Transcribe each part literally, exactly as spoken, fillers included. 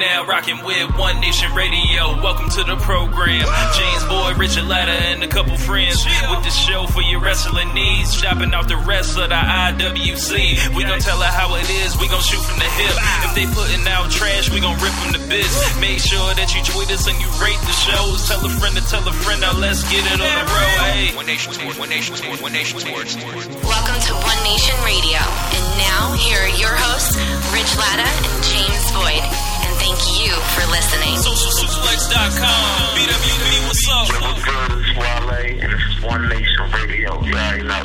now rocking with One Nation Radio. Welcome to the program. James Boyd, Richard Latta, and a couple friends with the show for your wrestling needs. Shopping out the rest of the I W C. We gon' tell her how it is. We gon' shoot from the hip. If they putting out trash, we gon' rip them to bits. Make sure that you tweet us and you rate the shows. Tell a friend to tell a friend. Now let's get it on the road. Hey. One Nation Sports. One Nation Sports. One Nation Sports. Welcome to One Nation Radio. And now here are your hosts, Rich Latta and James Boyd. And thank you for listening. social suplex dot com. B W B, what's up? What's good? It's Wale, and this is One Nation Radio. You already know.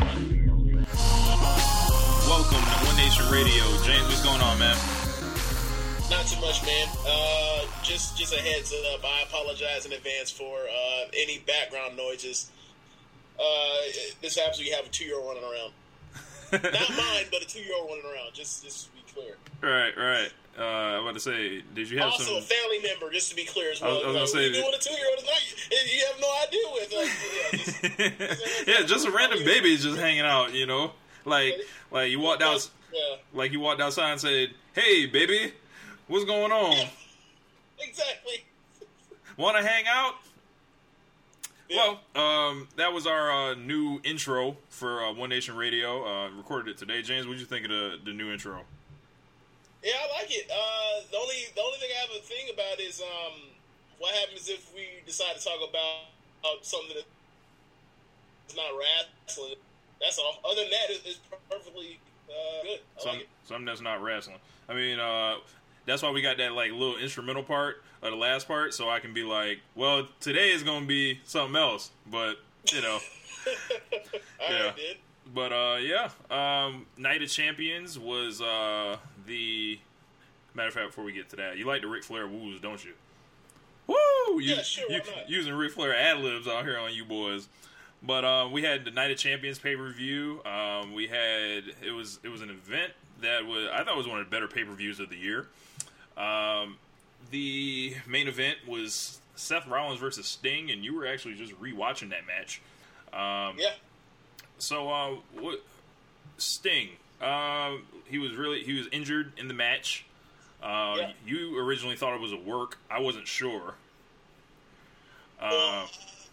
Welcome to One Nation Radio. James, what's going on, man? Not too much, man. Uh, just just a heads up. I apologize in advance for uh, any background noises. Uh, this happens when you have a two-year-old running around. Not mine, but a two-year-old running around. Just, just to be clear. Right, right. Uh, I'm about to say, did you have also some... Also, a family member, just to be clear as well. I was, I was like, gonna say what you doing with a two-year-old? Not, you have no idea with. Like, yeah, just, just, yeah, just a random baby just hanging out, you know, like, like you walked out, yeah. like you walked outside and said, "Hey, baby, what's going on? Yeah, exactly. Want to hang out?" Yeah. Well, um, that was our uh, new intro for uh, One Nation Radio. Uh, recorded it today. James, what did you think of the, the new intro? Yeah, I like it. Uh, the only the only thing I have a thing about is um, what happens if we decide to talk about uh, something that's not wrestling. That's all. Other than that, it's, it's perfectly uh, good. I Some, like it. Something that's not wrestling. I mean, uh, that's why we got that like little instrumental part of the last part, so I can be like, well, today is going to be something else, but, you know. All yeah. right, dude. But, uh, yeah, um, Night of Champions was uh, the... Matter of fact, before we get to that, you like the Ric Flair woos, don't you? Woo! You, Yeah, sure, you, why not? Using Ric Flair ad-libs out here on you boys. But uh, we had the Night of Champions pay-per-view. Um, we had... It was it was an event that was... I thought it was one of the better pay-per-views of the year. Um... The main event was Seth Rollins versus Sting, and you were actually just rewatching that match. Um, Yeah. So, uh, what Sting? Uh, he was really he was injured in the match. Uh, Yeah. You originally thought it was a work. I wasn't sure. Uh, Well,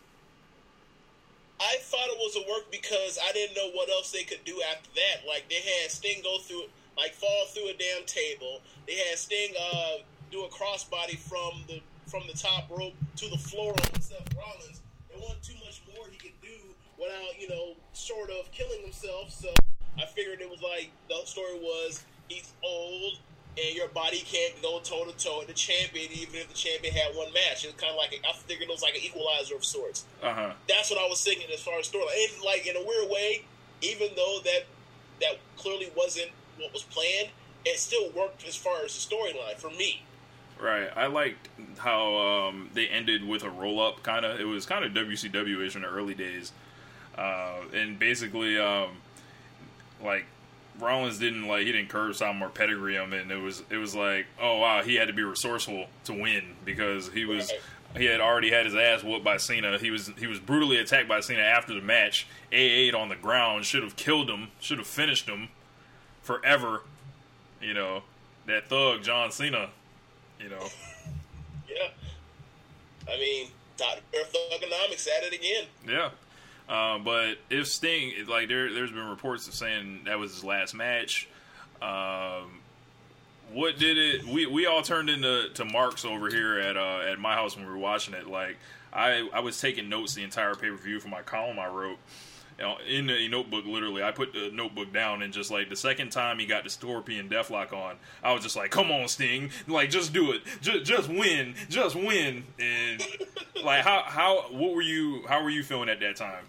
I thought it was a work because I didn't know what else they could do after that. Like, they had Sting go through, like, fall through a damn table. They had Sting uh, do a crossbody from the from the top rope to the floor on Seth Rollins. There wasn't too much more he could do without, you know, sort of killing himself. So I figured it was like, the story was, he's old, and your body can't go toe-to-toe with the champion, even if the champion had one match. It's kind of like, a, I figured it was like an equalizer of sorts. uh-huh. That's what I was thinking as far as storyline. And, like, in a weird way, even though that that clearly wasn't what was planned, it still worked as far as the storyline for me. Right. I liked how um, they ended with a roll-up, kind of. It was kind of W C W-ish in the early days. Uh, and basically, um, like, Rollins didn't, like, he didn't curve Simon or pedigree him, and it was, it was like, oh, wow, he had to be resourceful to win, because he was, Right. he had already had his ass whooped by Cena. He was, he was brutally attacked by Cena after the match. A eight on the ground, should have killed him, should have finished him forever. You know, that thug, John Cena. You know, Yeah. I mean, Doctor Thugonomics at it again. yeah. Uh, but if Sting, like, there, there's been reports of saying that was his last match. Um, what did it? We we all turned into to marks over here at uh, at my house when we were watching it. Like, I I was taking notes the entire pay per view for my column I wrote. You know, in the notebook, literally, I put the notebook down, and just like the second time he got the Scorpion Deathlock on, I was just like, "Come on, Sting! Like, just do it, just just win, just win!" And like, how how what were you? How were you feeling at that time?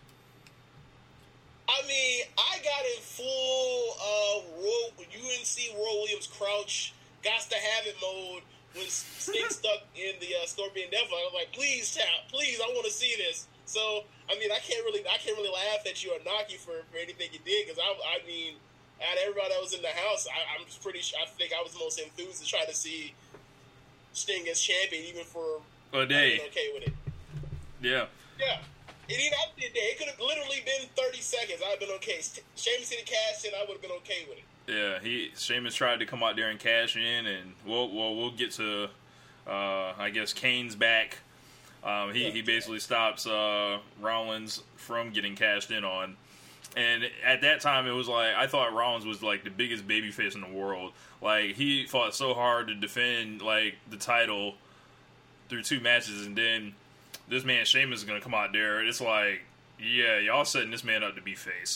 I mean, I got in full uh, Roy, U N C Roy Williams crouch, gots to have it mode when Sting stuck in the uh, Scorpion Deathlock. I was like, please, tap, please, I want to see this. So, I mean, I can't really, I can't really laugh at you or knock you for, for anything you did, because I, I mean, out of everybody that was in the house, I, I'm pretty sure, I think I was the most enthused to try to see Sting as champion, even for A day. being okay with it. Yeah. Yeah. It even after the day, it could have literally been thirty seconds. I'd have been okay. Sheamus didn't cash in, I would have been okay with it. Yeah, he Sheamus tried to come out there and cash in, and we'll we'll, we'll get to, uh, I guess, Kane's back. Um, he, he basically stops uh, Rollins from getting cashed in on. And at that time, it was like, I thought Rollins was like the biggest babyface in the world. Like, he fought so hard to defend like the title through two matches, and then this man Sheamus is going to come out there. It's like, yeah, y'all setting this man up to be face.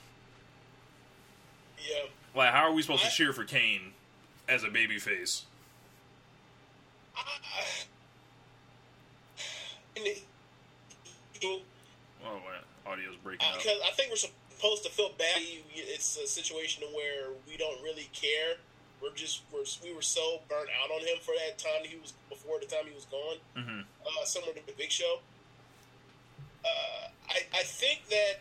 Yeah. Like, how are we supposed I, to cheer for Kane as a babyface? I, I, Oh, my audio's breaking up. Because I think we're supposed to feel bad. It's a situation where we don't really care. We're just we're, we were so burnt out on him for that time he was before the time he was gone. Mm-hmm. Uh, similar to the Big Show. Uh, I I think that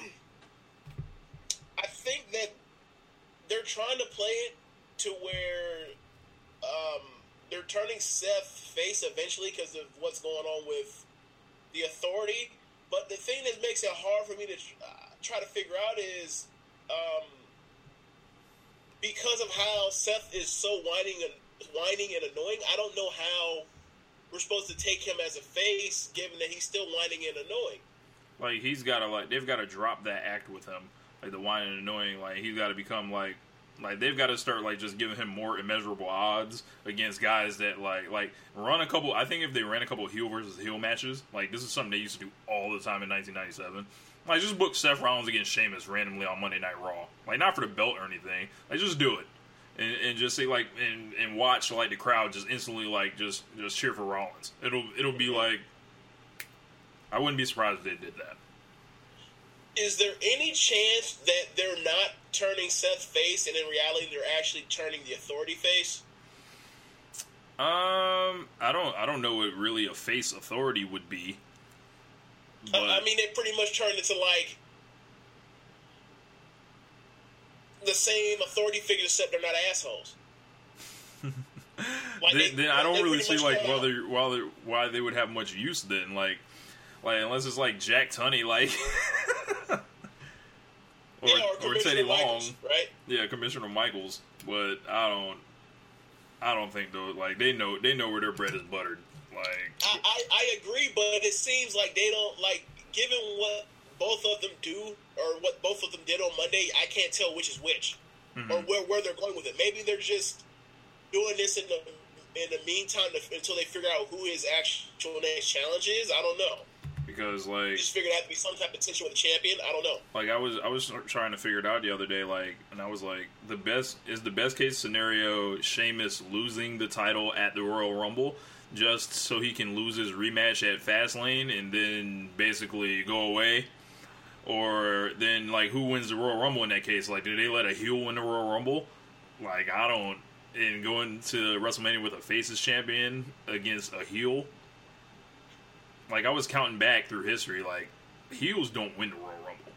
I think that they're trying to play it to where um, they're turning Seth face eventually because of what's going on with the Authority. But the thing that makes it hard for me to uh, try to figure out is um, because of how Seth is so whining and whining and annoying. I don't know how we're supposed to take him as a face, given that he's still whining and annoying. Like, he's got to, like, they've got to drop that act with him. Like, the whining and annoying. Like, he's got to become, like, like, they've got to start, like, just giving him more immeasurable odds against guys that, like, like, run a couple, I think if they ran a couple heel versus heel matches, like, this is something they used to do all the time in nineteen ninety-seven. Like, just book Seth Rollins against Sheamus randomly on Monday Night Raw. Like, not for the belt or anything. Like, just do it. And, and just say, like, and, and watch, like, the crowd just instantly, like, just, just cheer for Rollins. It'll, it'll be, like, I wouldn't be surprised if they did that. Is there any chance that they're not turning Seth face, and in reality they're actually turning the Authority face? Um, I don't, I don't know what really a face Authority would be. But... I mean, they pretty much turned into like the same Authority figures, except they're not assholes. Like then, they, then I don't they really see like why whether why why they would have much use then, like, like unless it's like Jack Tunney, like. Or, yeah, or, or Teddy Long, Michaels, right? Yeah, Commissioner Michaels, but I don't, I don't think though. Like they know, they know where their bread is buttered. Like I, I, I agree, but it seems like they don't like. Given what both of them do, or what both of them did on Monday, I can't tell which is which, mm-hmm. or where where they're going with it. Maybe they're just doing this in the in the meantime to, until they figure out who his actual next challenge is. I don't know. Because like, just figured it had to be some type of tension with the champion. I don't know. Like I was, I was trying to figure it out the other day. Like, and I was like, the best is the best case scenario Sheamus losing the title at the Royal Rumble, just so he can lose his rematch at Fastlane and then basically go away. Or then like, who wins the Royal Rumble in that case? Like, do they let a heel win the Royal Rumble? Like, I don't. And going to WrestleMania with a faces champion against a heel. Like, I was counting back through history, like, heels don't win the Royal Rumble.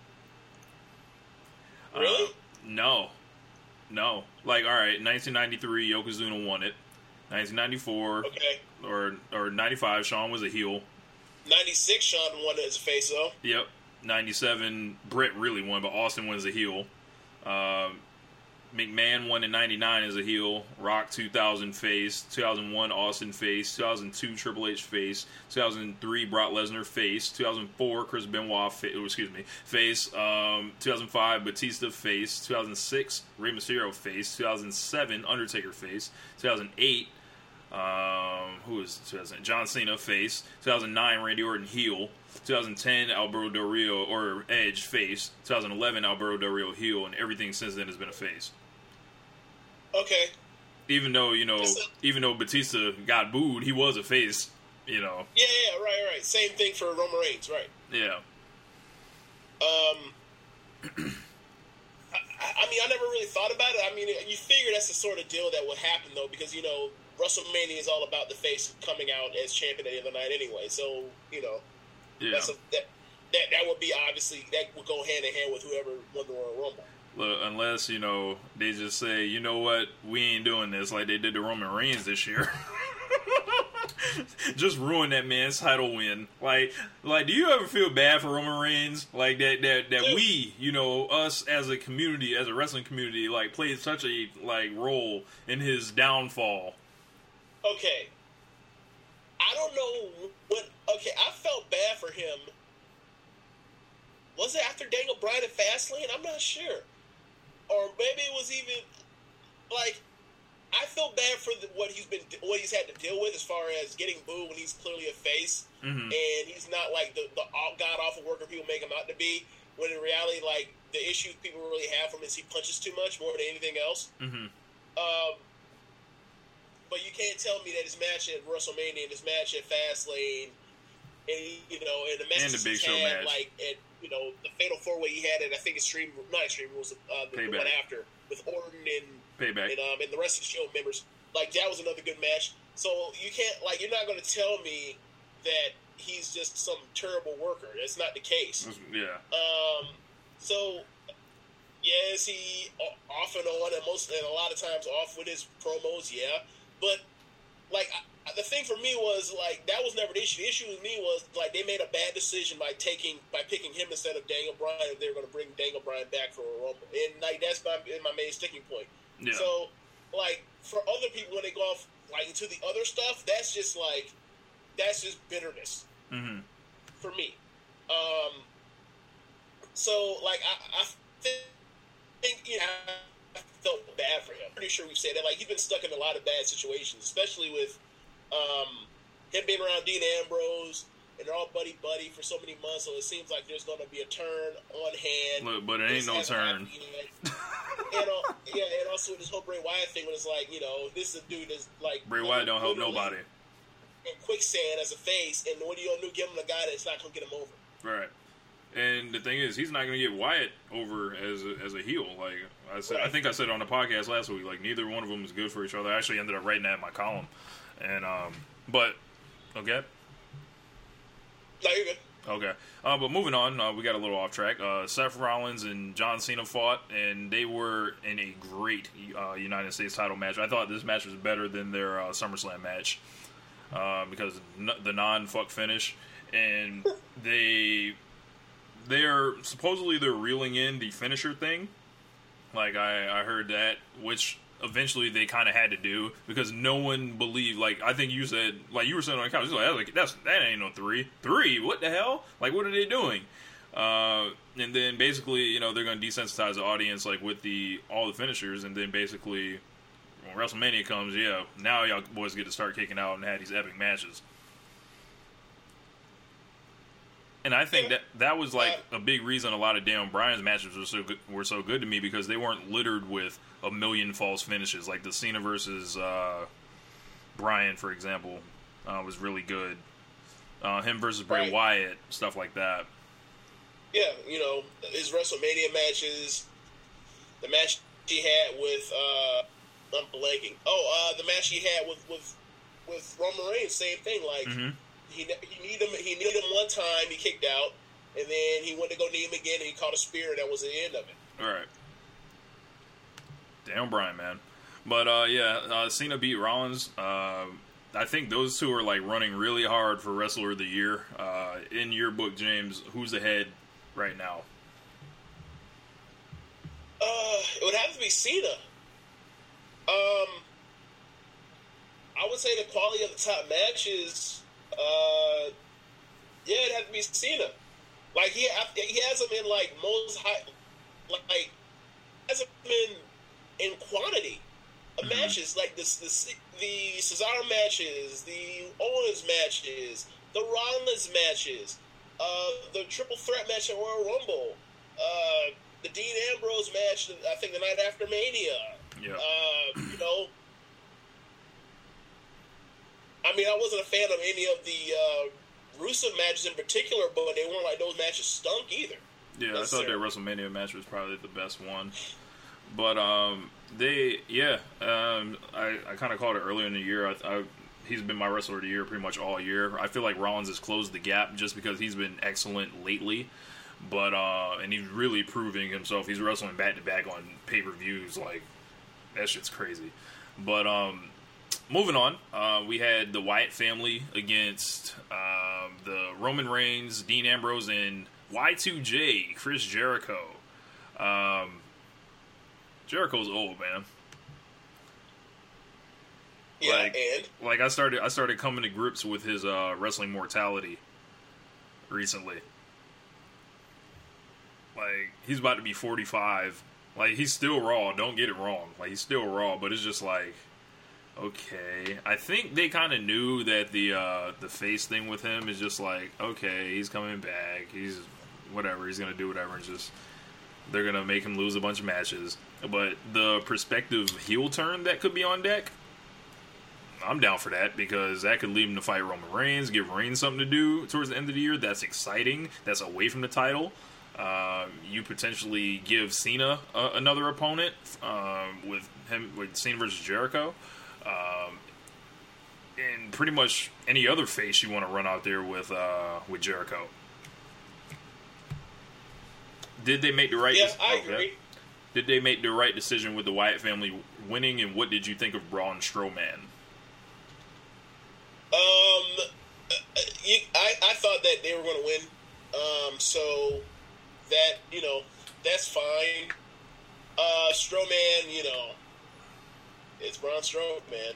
Really? Uh, no. No. Like, all right, nineteen ninety-three, Yokozuna won it. nineteen ninety-four, okay. or or ninety-five, Shawn was a heel. ninety-six, Shawn won it as a face, though. Yep. ninety-seven, Brett really won, but Austin won as a heel. Um, McMahon won in ninety-nine as a heel. Rock two thousand face. two thousand one Austin face. two thousand two Triple H face. two thousand three Brock Lesnar face. two thousand four Chris Benoit fa- oh, excuse me face. Um, two thousand five Batista face. two thousand six Rey Mysterio face. two thousand seven Undertaker face. two thousand eight um, who was two thousand John Cena face. two thousand nine Randy Orton heel. two thousand ten Alberto Del Rio or Edge face. two thousand eleven Alberto Del Rio heel, and everything since then has been a face. Okay. Even though, you know, even though Batista got booed, he was a face, you know. Yeah, yeah, right, right. Same thing for Roman Reigns, right. Yeah. Um, I, I mean, I never really thought about it. I mean, you figure that's the sort of deal that would happen, though, because, you know, WrestleMania is all about the face coming out as champion at the end of the night anyway. So, you know, yeah. that's a, that, that, that would be obviously, that would go hand in hand with whoever won the Royal Rumble. Look, unless, you know, they just say, you know what, we ain't doing this like they did to Roman Reigns this year. just ruin that man's title win. Like, like, do you ever feel bad for Roman Reigns? Like that, that, that we, you know, us as a community, as a wrestling community, like played such a like role in his downfall. Okay, I don't know what. Okay, I felt bad for him. Was it after Daniel Bryan at Fastlane? I'm not sure, or maybe it was even like. I feel bad for the, what he's been, what he's had to deal with as far as getting booed when he's clearly a face, mm-hmm. and he's not like the, the god awful worker people make him out to be. When in reality, like the issue people really have from him is he punches too much more than anything else. Mm-hmm. Um, but you can't tell me that his match at WrestleMania and his match at Fastlane, and you know, and the matches and the Big he's Show had, match, like at you know the Fatal Four Way he had at I think Extreme, not Extreme Rules, uh, the, the one after with Orton and. Payback. And, um, and the rest of the show members, like that was another good match. So you can't, like, you're not going to tell me that he's just some terrible worker. That's not the case. Yeah. Um. So, yeah, is he off and on, and most, and a lot of times off with his promos? Yeah, but like I, the thing for me was like that was never the issue. The issue with me was like they made a bad decision by taking by picking him instead of Daniel Bryan if they were going to bring Daniel Bryan back for a Rumble, and like that's my my main sticking point. Yeah. So, like, for other people, when they go off, like, into the other stuff, that's just, like, that's just bitterness. Mm-hmm. For me. Um, so, like, I, I think, you know, I felt bad for him. I'm pretty sure we've said that. Like, he's been stuck in a lot of bad situations, especially with um, him being around Dean Ambrose, and they're all buddy-buddy for so many months, so it seems like there's going to be a turn on hand. Look, but it ain't no turn. and, uh, yeah, and also this whole Bray Wyatt thing, when it's like, you know, this is a dude that's like Bray Wyatt don't help nobody. In quicksand as a face, and what do you gonna do? Give him a guy that's not gonna get him over. Right. And the thing is, he's not going to get Wyatt over as a, as a heel. Like I said, right. I think I said on the podcast last week, like neither one of them is good for each other. I actually ended up writing that in my column. And um, but okay. No, you're good. Okay. Uh, but moving on, uh, we got a little off track. Uh, Seth Rollins and John Cena fought, and they were in a great uh, United States title match. I thought this match was better than their uh, SummerSlam match uh, because n- the non-fuck finish. And they, they're, supposedly they're reeling in the finisher thing. Like, I, I heard that, which eventually they kind of had to do because no one believed. Like I think you said, like you were sitting on the couch, like, like that's that ain't no three, three. What the hell? Like what are they doing? Uh, and then basically, you know, they're going to desensitize the audience like with the all the finishers, and then basically when WrestleMania comes, yeah, now y'all boys get to start kicking out and have these epic matches. And I think that that was like a big reason a lot of Daniel Bryan's matches were so good, were so good to me because they weren't littered with a million false finishes. Like the Cena versus uh, Bryan, for example, uh, was really good. Uh, him versus Bray right. Wyatt, stuff like that. Yeah, you know, his WrestleMania matches, the match he had with, uh, I'm blanking. Oh, uh, the match he had with, with, with Roman Reigns, same thing. Like, mm-hmm. he he needed him. He needed him one time. He kicked out, and then he went to go knee him again, and he caught a spear, and that was the end of it. All right. Damn, Bryan, man. But uh, yeah, uh, Cena beat Rollins. Uh, I think those two are like running really hard for Wrestler of the Year. Uh, in your book, James, who's ahead right now? Uh, it would have to be Cena. Um, I would say the quality of the top matches. Uh, yeah, it'd have to be Cena. Like he, he has them in like most high, like has them in in quantity of mm-hmm. matches. Like this, the the Cesaro matches, the Owens matches, the Rollins matches, uh, the triple threat match at Royal Rumble, uh, the Dean Ambrose match. I think the night after Mania. Yeah. Uh, you know. I mean, I wasn't a fan of any of the uh, Rusev matches in particular, but they weren't like those matches stunk either. Yeah, I thought their WrestleMania match was probably the best one. But um, they, yeah, um, I, I kind of called it earlier in the year. I, I, he's been my Wrestler of the Year pretty much all year. I feel like Rollins has closed the gap just because he's been excellent lately. But uh, and he's really proving himself. He's wrestling back to back on pay per views. Like that shit's crazy. But um. moving on, uh, we had the Wyatt family against um, the Roman Reigns, Dean Ambrose, and Y two J, Chris Jericho. Um, Jericho's old, man. Yeah, like, and like I started, I started coming to grips with his uh, wrestling mortality recently. Like, he's about to be forty-five. Like, he's still Raw. Don't get it wrong. Like, he's still Raw, but it's just like, okay. I think they kind of knew that the uh, the face thing with him is just like, okay, he's coming back. He's whatever. He's gonna do whatever. And just they're gonna make him lose a bunch of matches. But the prospective heel turn that could be on deck, I'm down for that, because that could lead him to fight Roman Reigns, give Reigns something to do towards the end of the year. That's exciting. That's away from the title. Uh, you potentially give Cena uh, another opponent uh, with him with Cena versus Jericho, um, and pretty much any other face you want to run out there with uh, with Jericho. Did they make the right? yeah, de- I okay. agree. Did they make the right decision with the Wyatt family winning? And what did you think of Braun Strowman? Um, you, I I thought that they were going to win. Um, so. That, you know, that's fine. Uh, Strowman, you know, it's Braun Strowman.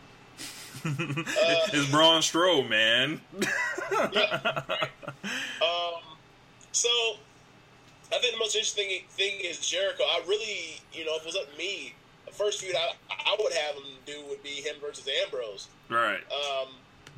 uh, It's Braun Strowman. yeah. Um, so, I think the most interesting thing is Jericho. I really, you know, if it was up to me, the first feud I, I would have him do would be him versus Ambrose. Right. Um,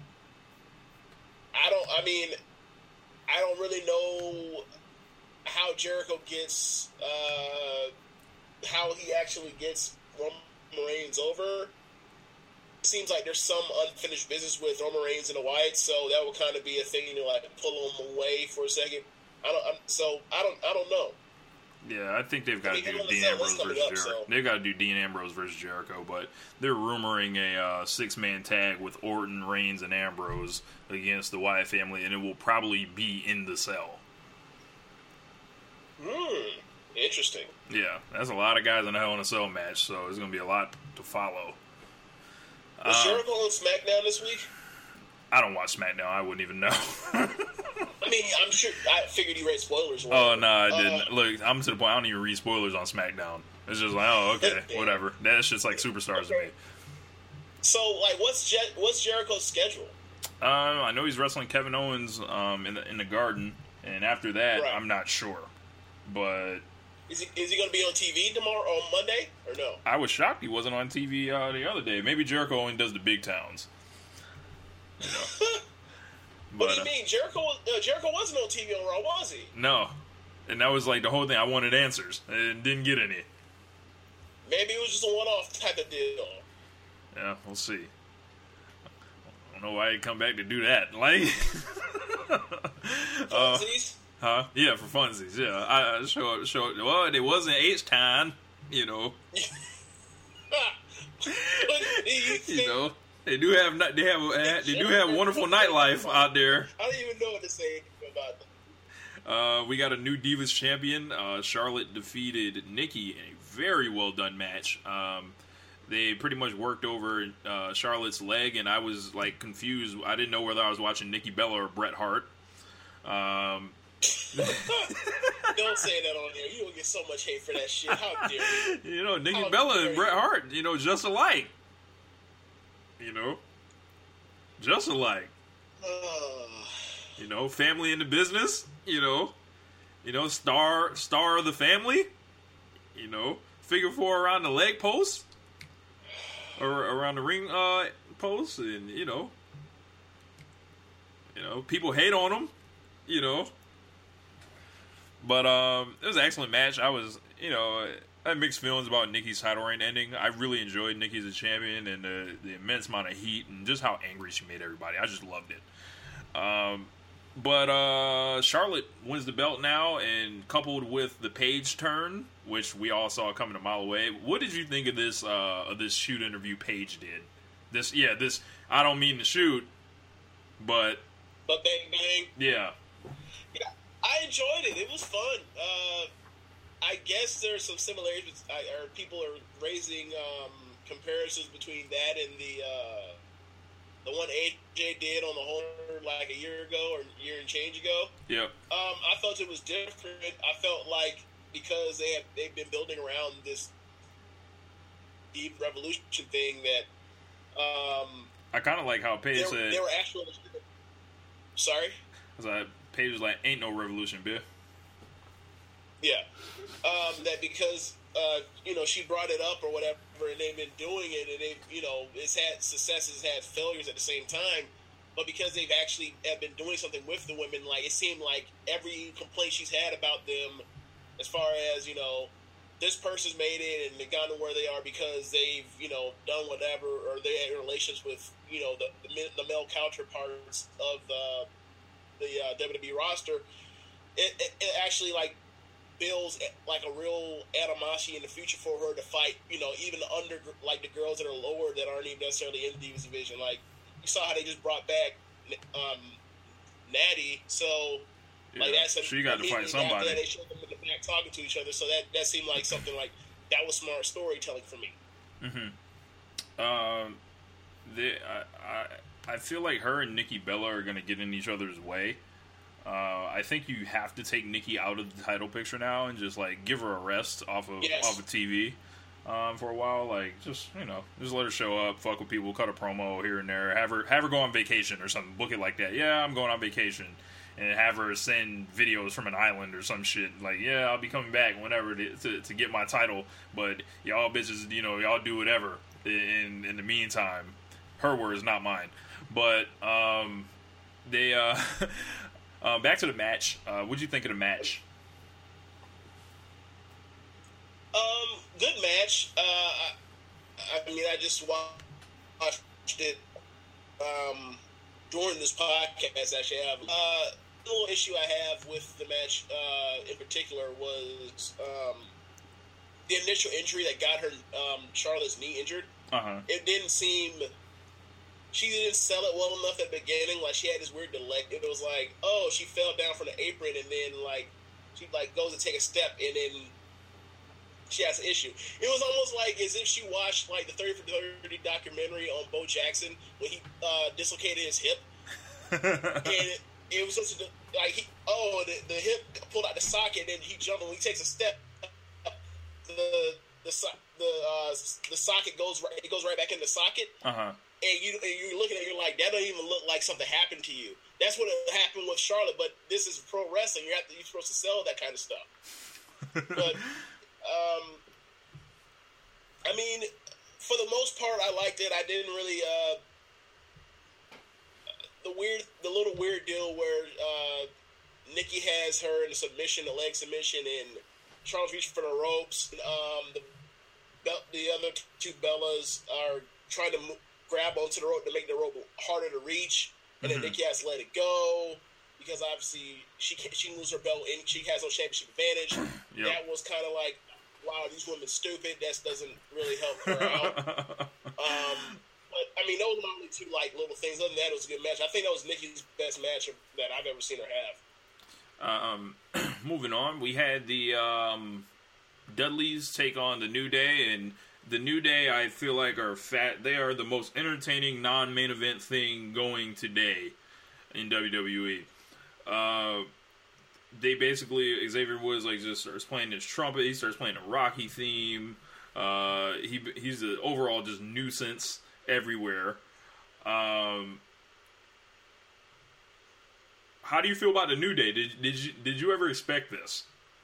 I don't, I mean, I don't really know how Jericho gets, uh, how he actually gets Roman Reigns over. It seems like there's some unfinished business with Roman Reigns and the Wyatts, so that would kind of be a thing to like pull him away for a second. I don't. I'm, so I don't. I don't know. Yeah, I think they've got I mean, to do hell, Dean that's Ambrose coming versus up, Jericho. so- They've got to do Dean Ambrose versus Jericho, but they're rumoring a uh, six-man tag with Orton, Reigns, and Ambrose against the Wyatt family, and it will probably be in the cell. Hmm. Interesting. Yeah, that's a lot of guys in a Hell in a Cell match, so there's going to be a lot to follow. Was Uh, Jericho on SmackDown this week? I don't watch SmackDown. I wouldn't even know. I mean, I'm sure. I figured you read spoilers. or Oh, whatever. no, I didn't. Uh, Look, I'm to the point I don't even read spoilers on SmackDown. It's just like, oh, okay, whatever. That's just like Superstars to me. So, like, what's Je- what's Jericho's schedule? Uh, I know he's wrestling Kevin Owens um, in the in the Garden, and after that, Right. I'm not sure. But Is he is he going to be on T V tomorrow or Monday or no? I was shocked he wasn't on T V uh, the other day. Maybe Jericho only does the big towns. You know. What But, do you uh, mean Jericho? Uh, Jericho wasn't on T V on Raw, was he? no, and that was like the whole thing. I wanted answers and didn't get any. Maybe it was just a one-off type of deal. Yeah, we'll see. I don't know why he'd come back to do that. Like, uh, Funsies? huh? Yeah, for funsies. Yeah, I I show up. Show up. Well, it wasn't H time. You know. What do you think? You know. They do have ni- they have they do have wonderful nightlife out there. I don't even know what to say about them. Uh, we got a new Divas champion. Uh, Charlotte defeated Nikki in a very well done match. Um, they pretty much worked over uh, Charlotte's leg, and I was like confused. I didn't know whether I was watching Nikki Bella or Bret Hart. Um, Don't say that on there. You will get so much hate for that shit. How dare you? you know, Nikki How Bella dare and you. Bret Hart, you know, just alike. You know, just alike. Uh, You know, family in the business. You know, you know, star star of the family. You know, figure four around the leg post or around the ring uh, post, and you know, you know, people hate on them. You know, but um, it was an excellent match. I was, you know, I had mixed feelings about Nikki's title reign ending. I really enjoyed Nikki as a champion and the, the immense amount of heat and just how angry she made everybody. I just loved it. Um, but uh, Charlotte wins the belt now, and coupled with the Paige turn, which we all saw coming a mile away. What did you think of this uh, of this shoot interview Paige did? This, yeah, this. I don't mean to shoot, but but bang bang. yeah, Yeah, I enjoyed it. It was fun. Uh, I guess there's some similarities. I, or people are raising um, comparisons between that and the uh, the one A J did on the Horner like a year ago or a year and change ago. Yep. Um, I felt it was different. I felt like because they have they've been building around this deep revolution thing that um, I kind of like how Paige they, said. They were actually sorry. I was like, Paige was like, "Ain't no revolution, Bill." Yeah, um, that because uh, you know she brought it up or whatever, and they've been doing it, and they you know it's had successes, had failures at the same time. But because they've actually have been doing something with the women, like it seemed like every complaint she's had about them, as far as you know, this person's made it and they've gotten to where they are because they've you know done whatever, or they had relations with you know the the, the male counterparts of the the uh, W W E roster. It, it, it actually like. builds like a real animosity in the future for her to fight, you know, even the under like the girls that are lower that aren't even necessarily in the Divas division. Like you saw how they just brought back um, Natty, so Yeah, like that's a, she got to fight somebody. That, they showed them in the back talking to each other, so that that seemed like something like that was smart storytelling for me. Mm-hmm. Um, they, I, I I feel like her and Nikki Bella are going to get in each other's way. Uh, I think you have to take Nikki out of the title picture now and just like give her a rest off of Yes. off of T V um, for a while. Like just you know, just let her show up, fuck with people, cut a promo here and there, have her have her go on vacation or something. Book it like that. Yeah, I'm going on vacation, and have her send videos from an island or some shit. Like yeah, I'll be coming back whenever to to, to get my title. But y'all bitches, you know, y'all do whatever. In in the meantime, her words, not mine. But um, they. Uh, Uh, back to the match. Uh, what'd you think of the match? Um, good match. Uh, I, I mean, I just watched it um, during this podcast. Actually, I have uh, the little issue I have with the match uh, in particular was um, the initial injury that got her um, Charlotte's knee injured. Uh huh. It didn't seem. She didn't sell it well enough at the beginning. Like, she had this weird delay. It was like, oh, she fell down from the apron, and then, like, she, like, goes to take a step, and then she has an issue. It was almost like as if she watched, like, the thirty for thirty documentary on Bo Jackson when he uh, dislocated his hip. And it, it was such a, like, he, oh, the, the hip pulled out the socket, and then he jumped, and when he takes a step, the the the, uh, the socket goes right, it goes right back in the socket. Uh-huh. And, you, and you're looking at it, you're like, that doesn't even look like something happened to you. That's what happened with Charlotte, but this is pro wrestling. You're, have to, you're supposed to sell that kind of stuff. But, um, I mean, for the most part, I liked it. I didn't really, uh, the weird, the little weird deal where uh, Nikki has her in a submission, a leg submission, and Charlotte's reaching for the ropes. Um, the, the other two Bellas are trying to move, grab onto the rope to make the rope harder to reach, and then mm-hmm. Nikki has to let it go because obviously she can't, she lose her belt and she has no championship advantage. Yep. That was kind of like, wow, these women stupid. That doesn't really help her out. um, but I mean, those were only two like little things. Other than that, it was a good match. I think that was Nikki's best match that I've ever seen her have. Um, moving on, we had the um, Dudleys take on the New Day, and the New Day, I feel like, are fat. They are the most entertaining non-main event thing going today in W W E. Uh, they basically, Xavier Woods like just starts playing his trumpet. He starts playing a Rocky theme. Uh, he he's an overall just nuisance everywhere. Um, how do you feel about the New Day? Did did you did you ever expect this?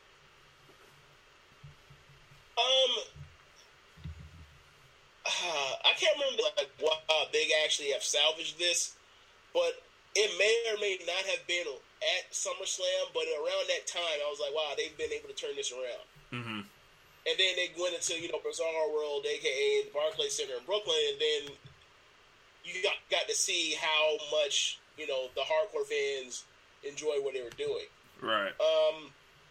Um. Uh, I can't remember like what uh, they actually have salvaged this, but it may or may not have been at SummerSlam. But around that time, I was like, "Wow, they've been able to turn this around." Mm-hmm. And then they went into you know Bizarre World, aka the Barclays Center in Brooklyn, and then you got got to see how much you know the hardcore fans enjoy what they were doing. Right. Um.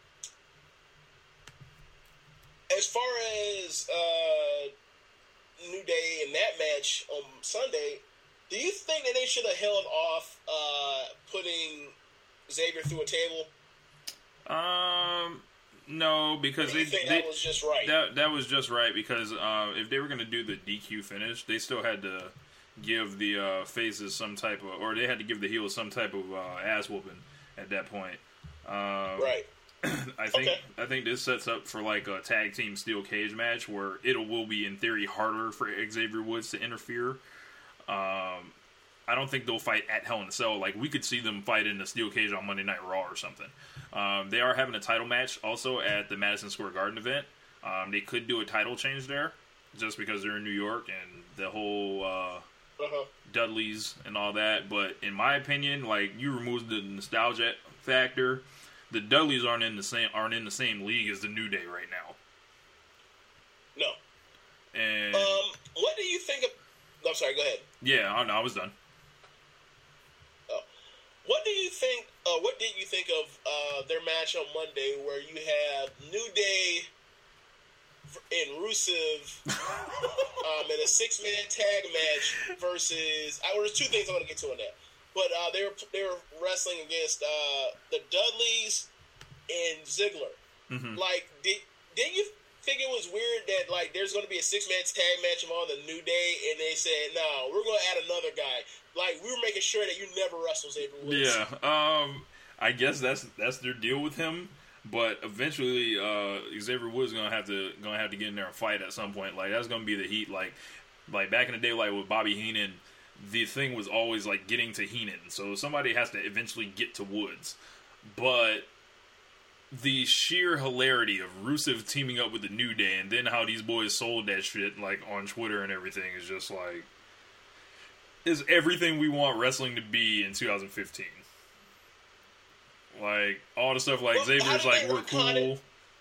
As far as uh. New Day in that match on Sunday, do you think that they should have held off uh, putting Xavier through a table? Um, No, because Or do you they, think they that was just right? That that was just right because uh, if they were going to do the D Q finish, they still had to give the uh, faces some type of, or they had to give the heels some type of uh, ass whooping at that point. Um, right. I think Okay. I think this sets up for like a tag team steel cage match where it will be in theory harder for Xavier Woods to interfere. Um, I don't think they'll fight at Hell in a Cell. Like we could see them fight in the steel cage on Monday Night Raw or something. Um, they are having a title match also at the Madison Square Garden event. Um, they could do a title change there just because they're in New York and the whole uh, Uh-huh. Dudleys and all that. But in my opinion, like you remove the nostalgia factor. The Dudleys aren't in the same aren't in the same league as the New Day right now. No. And Um, what do you think of? No, I'm sorry. Go ahead. yeah, I know. I was done. Oh. What do you think? Uh, what did you think of uh, their match on Monday, where you have New Day and Rusev um, in a six-man tag match versus? I, well, there's two things I want to get to on that. But uh, they were they were wrestling against uh, the Dudleys and Ziggler. Mm-hmm. Like, did did you think it was weird that like there's going to be a six man tag match on the New Day, and they said, "No, we're going to add another guy." Like we were making sure that you never wrestle Xavier Woods. Yeah, um, I guess that's that's their deal with him. But eventually, uh, Xavier Woods gonna have to gonna have to get in there and fight at some point. Like that's gonna be the heat. Like like back in the day, like with Bobby Heenan. The thing was always like getting to Heenan, so somebody has to eventually get to Woods. But the sheer hilarity of Rusev teaming up with the New Day, and then how these boys sold that shit like on Twitter and everything is just like is everything we want wrestling to be in two thousand fifteen. Like all the stuff like Well, how Xavier's did like they we're retcon cool. it?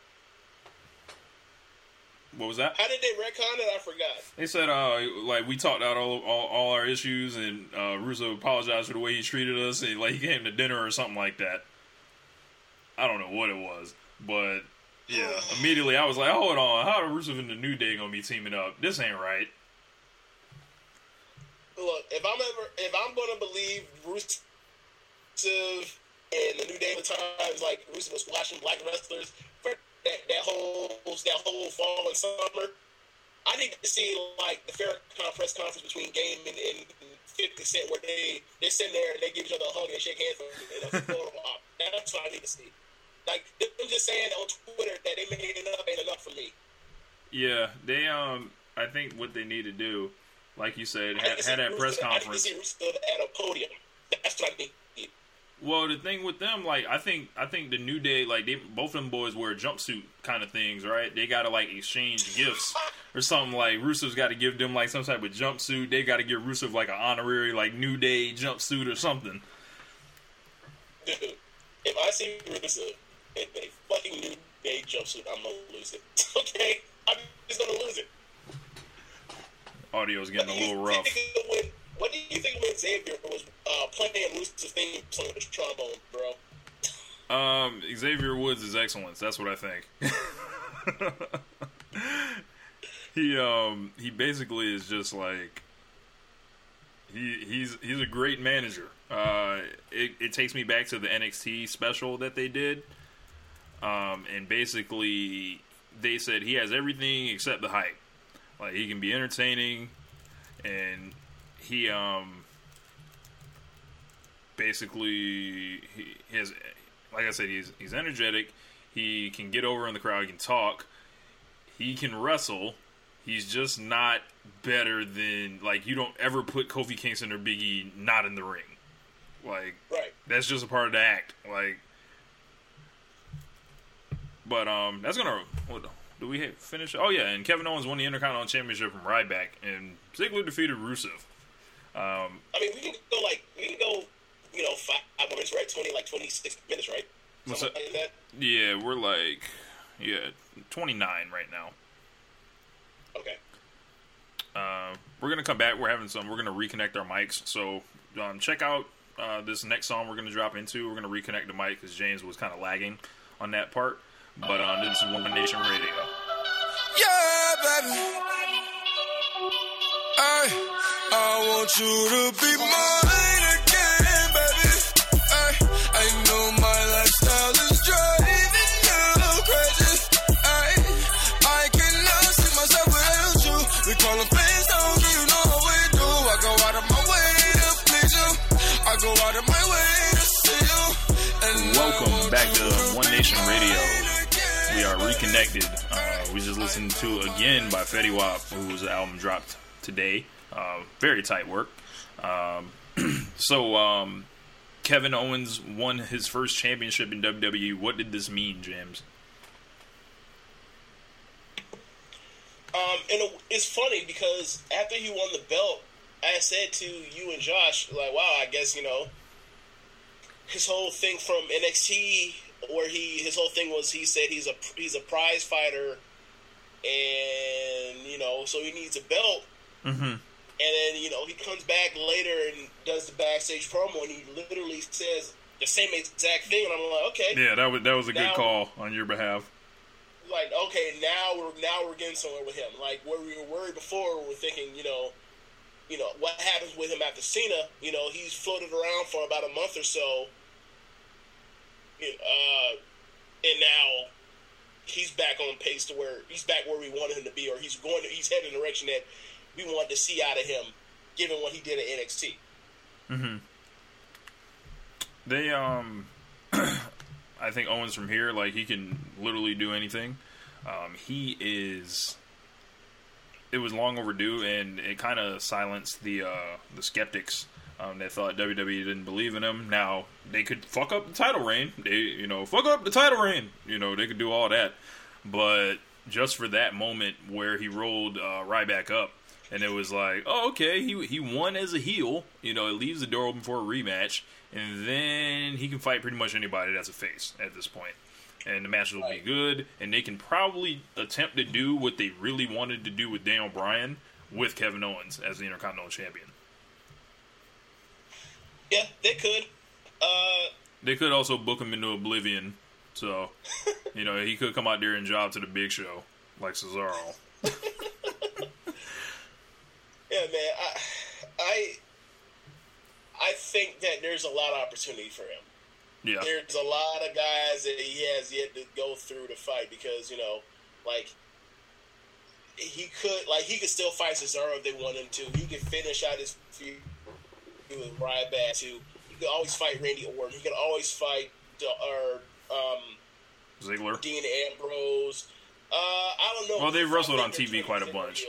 What was that? How did they retcon it? I forgot. They said, uh, like, we talked out all, all all our issues, and uh, Russo apologized for the way he treated us, and, like, he came to dinner or something like that. I don't know what it was, but, yeah. Immediately, I was like, hold on, how are Russo and the New Day gonna be teaming up? This ain't right. Look, if I'm ever, if I'm going to believe Rusev and the New Day at times, like Rusev was squashing black wrestlers for that, that whole that whole fall and summer, I need to see like the Farrakhan press conference between Game and, and fifty Cent where they they sit there and they give each other a hug and shake hands for a photo op. That's what I need to see. Like them just saying on Twitter that they made it up ain't enough for me. Yeah, they, um, I think what they need to do, like you said, I need had, to see had that Rusev- press conference. I need to see Rusev at a podium. That's what I need. Well, the thing with them, like, I think I think the New Day, like, they both of them boys wear jumpsuit kind of things, right? They got to, like, exchange gifts or something. Like, Rusev's got to give them, like, some type of jumpsuit. They got to give Rusev, like, an honorary, like, New Day jumpsuit or something. Dude, if I see Rusev in a fucking New Day jumpsuit, I'm going to lose it. Okay? I'm just going to lose it. Audio's getting What a do you little rough. think of when, what do you think when Xavier was uh, playing Rusev's theme song with his trombone, bro? Um, Xavier Woods is excellence. That's what I think. he um he basically is just like he he's he's a great manager. Uh, it, it takes me back to the N X T special that they did. Um, and basically they said he has everything except the hype. Like he can be entertaining, and he um basically he has, like I said, he's he's energetic. He can get over in the crowd. He can talk. He can wrestle. He's just not better than, like, you don't ever put Kofi Kingston or Big E not in the ring. Like, Right. that's just a part of the act. Like, but um, that's gonna. What, do we have, finish? Oh yeah, and Kevin Owens won the Intercontinental Championship from Ryback, and Ziggler defeated Rusev. Um, I mean, we can go like we can go, you know, five minutes, right? Twenty, like twenty-six minutes, right? What's Something like that. yeah, we're like, yeah, twenty-nine right now. Okay. Uh, we're gonna come back. We're having some. We're gonna reconnect our mics. So um, check out uh, this next song we're gonna drop into. We're gonna reconnect the mic because James was kind of lagging on that part. But um, this is One Nation Radio. Yeah, baby. Ay, I want you to be mine again, baby. Ay, I know my lifestyle is driving you crazy. go out of my way to see you. And Welcome back to One Nation Radio. We are reconnected. Uh, we just listened to Again by Fetty Wap, whose album dropped today. Uh, very tight work. Um, so, um, Kevin Owens won his first championship in W W E. What did this mean, James? Um, and it's funny because after he won the belt, I said to you and Josh, like, wow, I guess, you know, his whole thing from N X T, where he, his whole thing was he said he's a, he's a prize fighter, and, you know, so he needs a belt. Mm-hmm. And then, you know, he comes back later and does the backstage promo, and he literally says the same exact thing, and I'm like, okay. Yeah, that was, that was a good now, call on your behalf. Like, okay, now we're now we're getting somewhere with him. Like, where we were worried before, we we're thinking, you know, you know, what happens with him after Cena? You know, he's floated around for about a month or so, uh, and now he's back on pace to where he's back where we wanted him to be, or he's going to, he's heading in the direction that we wanted to see out of him, given what he did at N X T. Mm-hmm. They, um, I think Owens from here, like, he can literally do anything. Um, he is, it was long overdue, and it kind of silenced the, uh, the skeptics. Um, they thought W W E didn't believe in him. Now, they could fuck up the title reign. They, you know, fuck up the title reign. You know, they could do all that. But just for that moment where he rolled uh, Ryback up, and it was like, oh, okay, he he won as a heel. You know, it leaves the door open for a rematch, and then he can fight pretty much anybody that's a face at this point. And the matches will be good, and they can probably attempt to do what they really wanted to do with Daniel Bryan with Kevin Owens as the Intercontinental Champion. Yeah, they could. Uh, they could also book him into Oblivion, so, you know, he could come out there and job to the Big Show, like Cesaro. Yeah, man, I, I, I think that there's a lot of opportunity for him. Yeah, there's a lot of guys that he has yet to go through to fight because, you know, like he could, like he could still fight Cesaro if they want him to. He could finish out his feud with Ryback too. He could always fight Randy Orton. He could always fight or um, Ziggler, Dean Ambrose. Uh, I don't know. Well, they've wrestled on T V quite a bunch.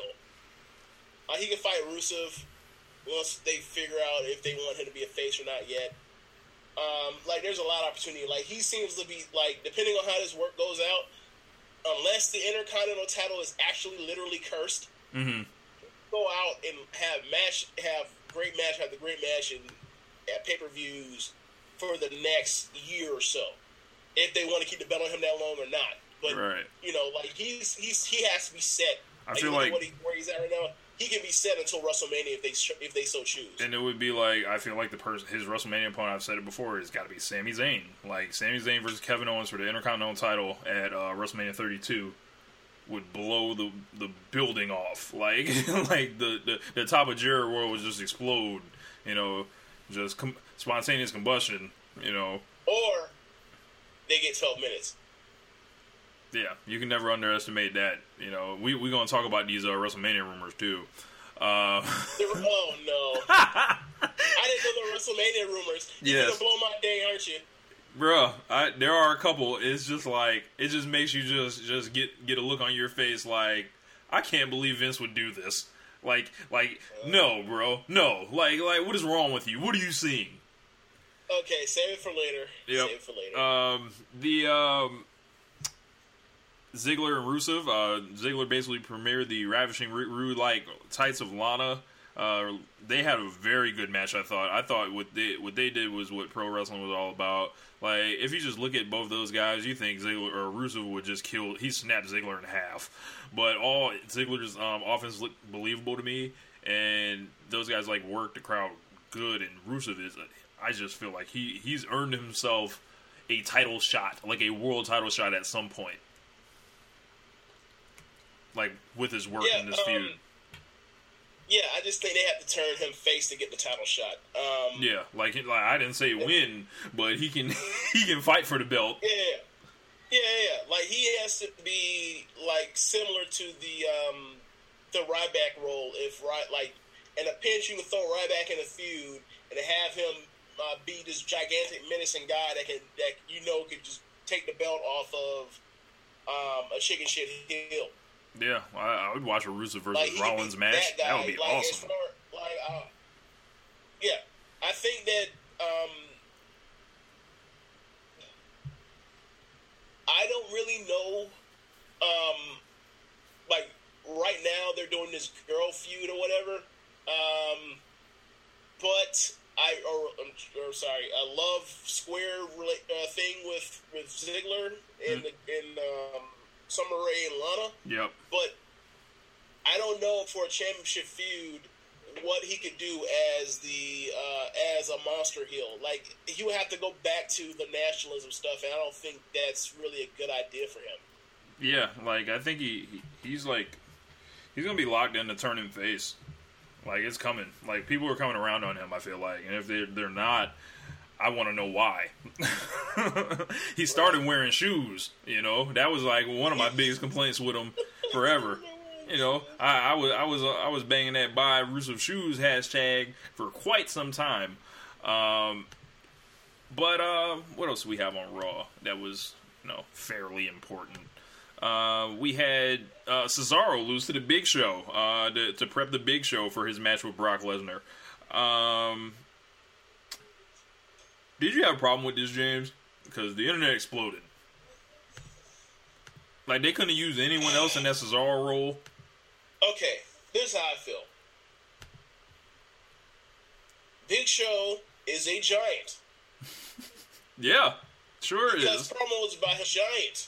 Uh, he can fight Rusev once they figure out if they want him to be a face or not yet. Um, like, there's a lot of opportunity. Like, he seems to be, like, depending on how this work goes out, unless the Intercontinental title is actually literally cursed, mm-hmm. go out and have match, have great match after great match and at pay-per-views for the next year or so, if they want to keep the belt on him that long or not. But, right. you know, like, he's, he's he has to be set. I like, feel like... What he, where he's at right now, he can be set until WrestleMania if they if they so choose. And it would be like, I feel like the person, his WrestleMania opponent, I've said it before, has got to be Sami Zayn. Like, Sami Zayn versus Kevin Owens for the Intercontinental title at uh, WrestleMania thirty-two would blow the the building off. Like, like the, the, the top of Jarrett World would just explode. You know, just com- spontaneous combustion. You know, or they get twelve minutes. Yeah, you can never underestimate that. You know, we we gonna talk about these uh, WrestleMania rumors too. Uh, oh no! I didn't know the WrestleMania rumors. You're yes. gonna blow my day, aren't you? Bruh, I, there are a couple. It's just like it just makes you just just get get a look on your face like I can't believe Vince would do this. Like like uh, no, bro, no. Like like what is wrong with you? What are you seeing? Okay, save it for later. Yep. Save it for later. Um, the um. Ziggler and Rusev. Uh, Ziggler basically premiered the Ravishing Rude-like tights of Lana. Uh, they had a very good match, I thought. I thought what they what they did was what pro wrestling was all about. Like, if you just look at both those guys, you think Ziggler or Rusev would just kill. He snapped Ziggler in half. But all Ziggler's um, offense looked believable to me, and those guys like worked the crowd good. And Rusev is, I just feel like he he's earned himself a title shot, like a world title shot at some point. Like, with his work yeah, in this um, feud. Yeah, I just think they have to turn him face to get the title shot. Um, yeah, like, like I didn't say win, but he can he can fight for the belt. Yeah, yeah, yeah. Like, he has to be, like, similar to the um, the Ryback role. If, right, like, in a pinch, you can throw Ryback in a feud and have him uh, be this gigantic, menacing guy that can that you know could just take the belt off of um, a chicken shit heel. Yeah, I, I would watch a Rusev versus Like, Rollins match. That, that would be like, awesome. As far, like, uh, yeah, I think that um, I don't really know. Um, like right now, they're doing this girl feud or whatever. Um, but I or, or sorry, a love square uh, thing with with Ziggler and mm. in um, Summer Rae and Lana. Yep. But I don't know for a championship feud what he could do as the uh, as a monster heel. Like he would have to go back to the nationalism stuff, and I don't think that's really a good idea for him. Yeah, like I think he, he he's like he's gonna be locked into turning face. Like it's coming. Like people are coming around on him. I feel like, and if they they're not, I want to know why. He started wearing shoes. You know, that was like one of my biggest complaints with him forever. You know, I, I was I was uh, I was banging that buy Rusev shoes hashtag for quite some time. Um, but uh, what else do we have on Raw that was you know fairly important? Uh, we had uh, Cesaro lose to the Big Show uh, to, to prep the Big Show for his match with Brock Lesnar. Um, did you have a problem with this, James? Because the internet exploded. Like, they couldn't use anyone else in that Cesaro role. Okay, this is how I feel. Big Show is a giant. Yeah, sure because is. Because promo is about his giant.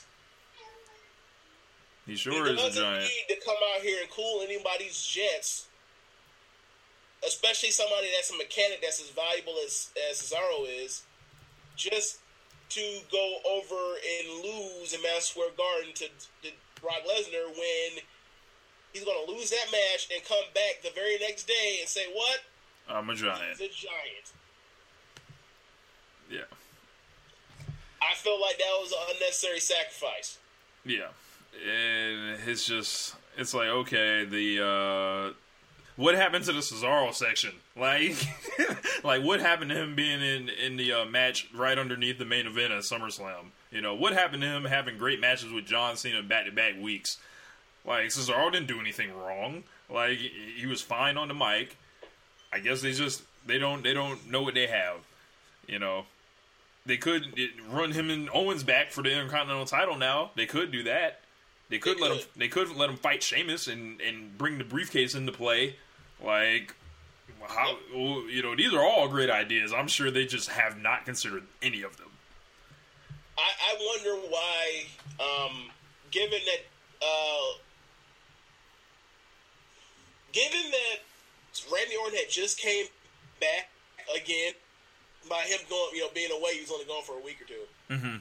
He sure he is a giant. He doesn't need to come out here and cool anybody's jets, especially somebody that's a mechanic that's as valuable as, as Cesaro is, just to go over and lose in Madison Square Garden to, to Brock Lesnar when he's going to lose that match and come back the very next day and say, what? I'm a giant. He's a giant. Yeah. I feel like that was an unnecessary sacrifice. Yeah. And it's just, it's like, okay, the, uh, what happened to the Cesaro section? Like, like what happened to him being in, in the uh, match right underneath the main event at SummerSlam? You know, what happened to him having great matches with John Cena back-to-back weeks? Like, Cesaro didn't do anything wrong. Like, he was fine on the mic. I guess they just, they don't, they don't know what they have. You know, they could it, run him and Owens back for the Intercontinental title now. They could do that. They could, they let could. him. They could let him fight Sheamus and, and bring the briefcase into play. Like, how you know these are all great ideas. I'm sure they just have not considered any of them. I, I wonder why, um, given that, uh, given that Randy Orton had just came back again, by him going, you know, being away, he was only gone for a week or two. Mm-hmm.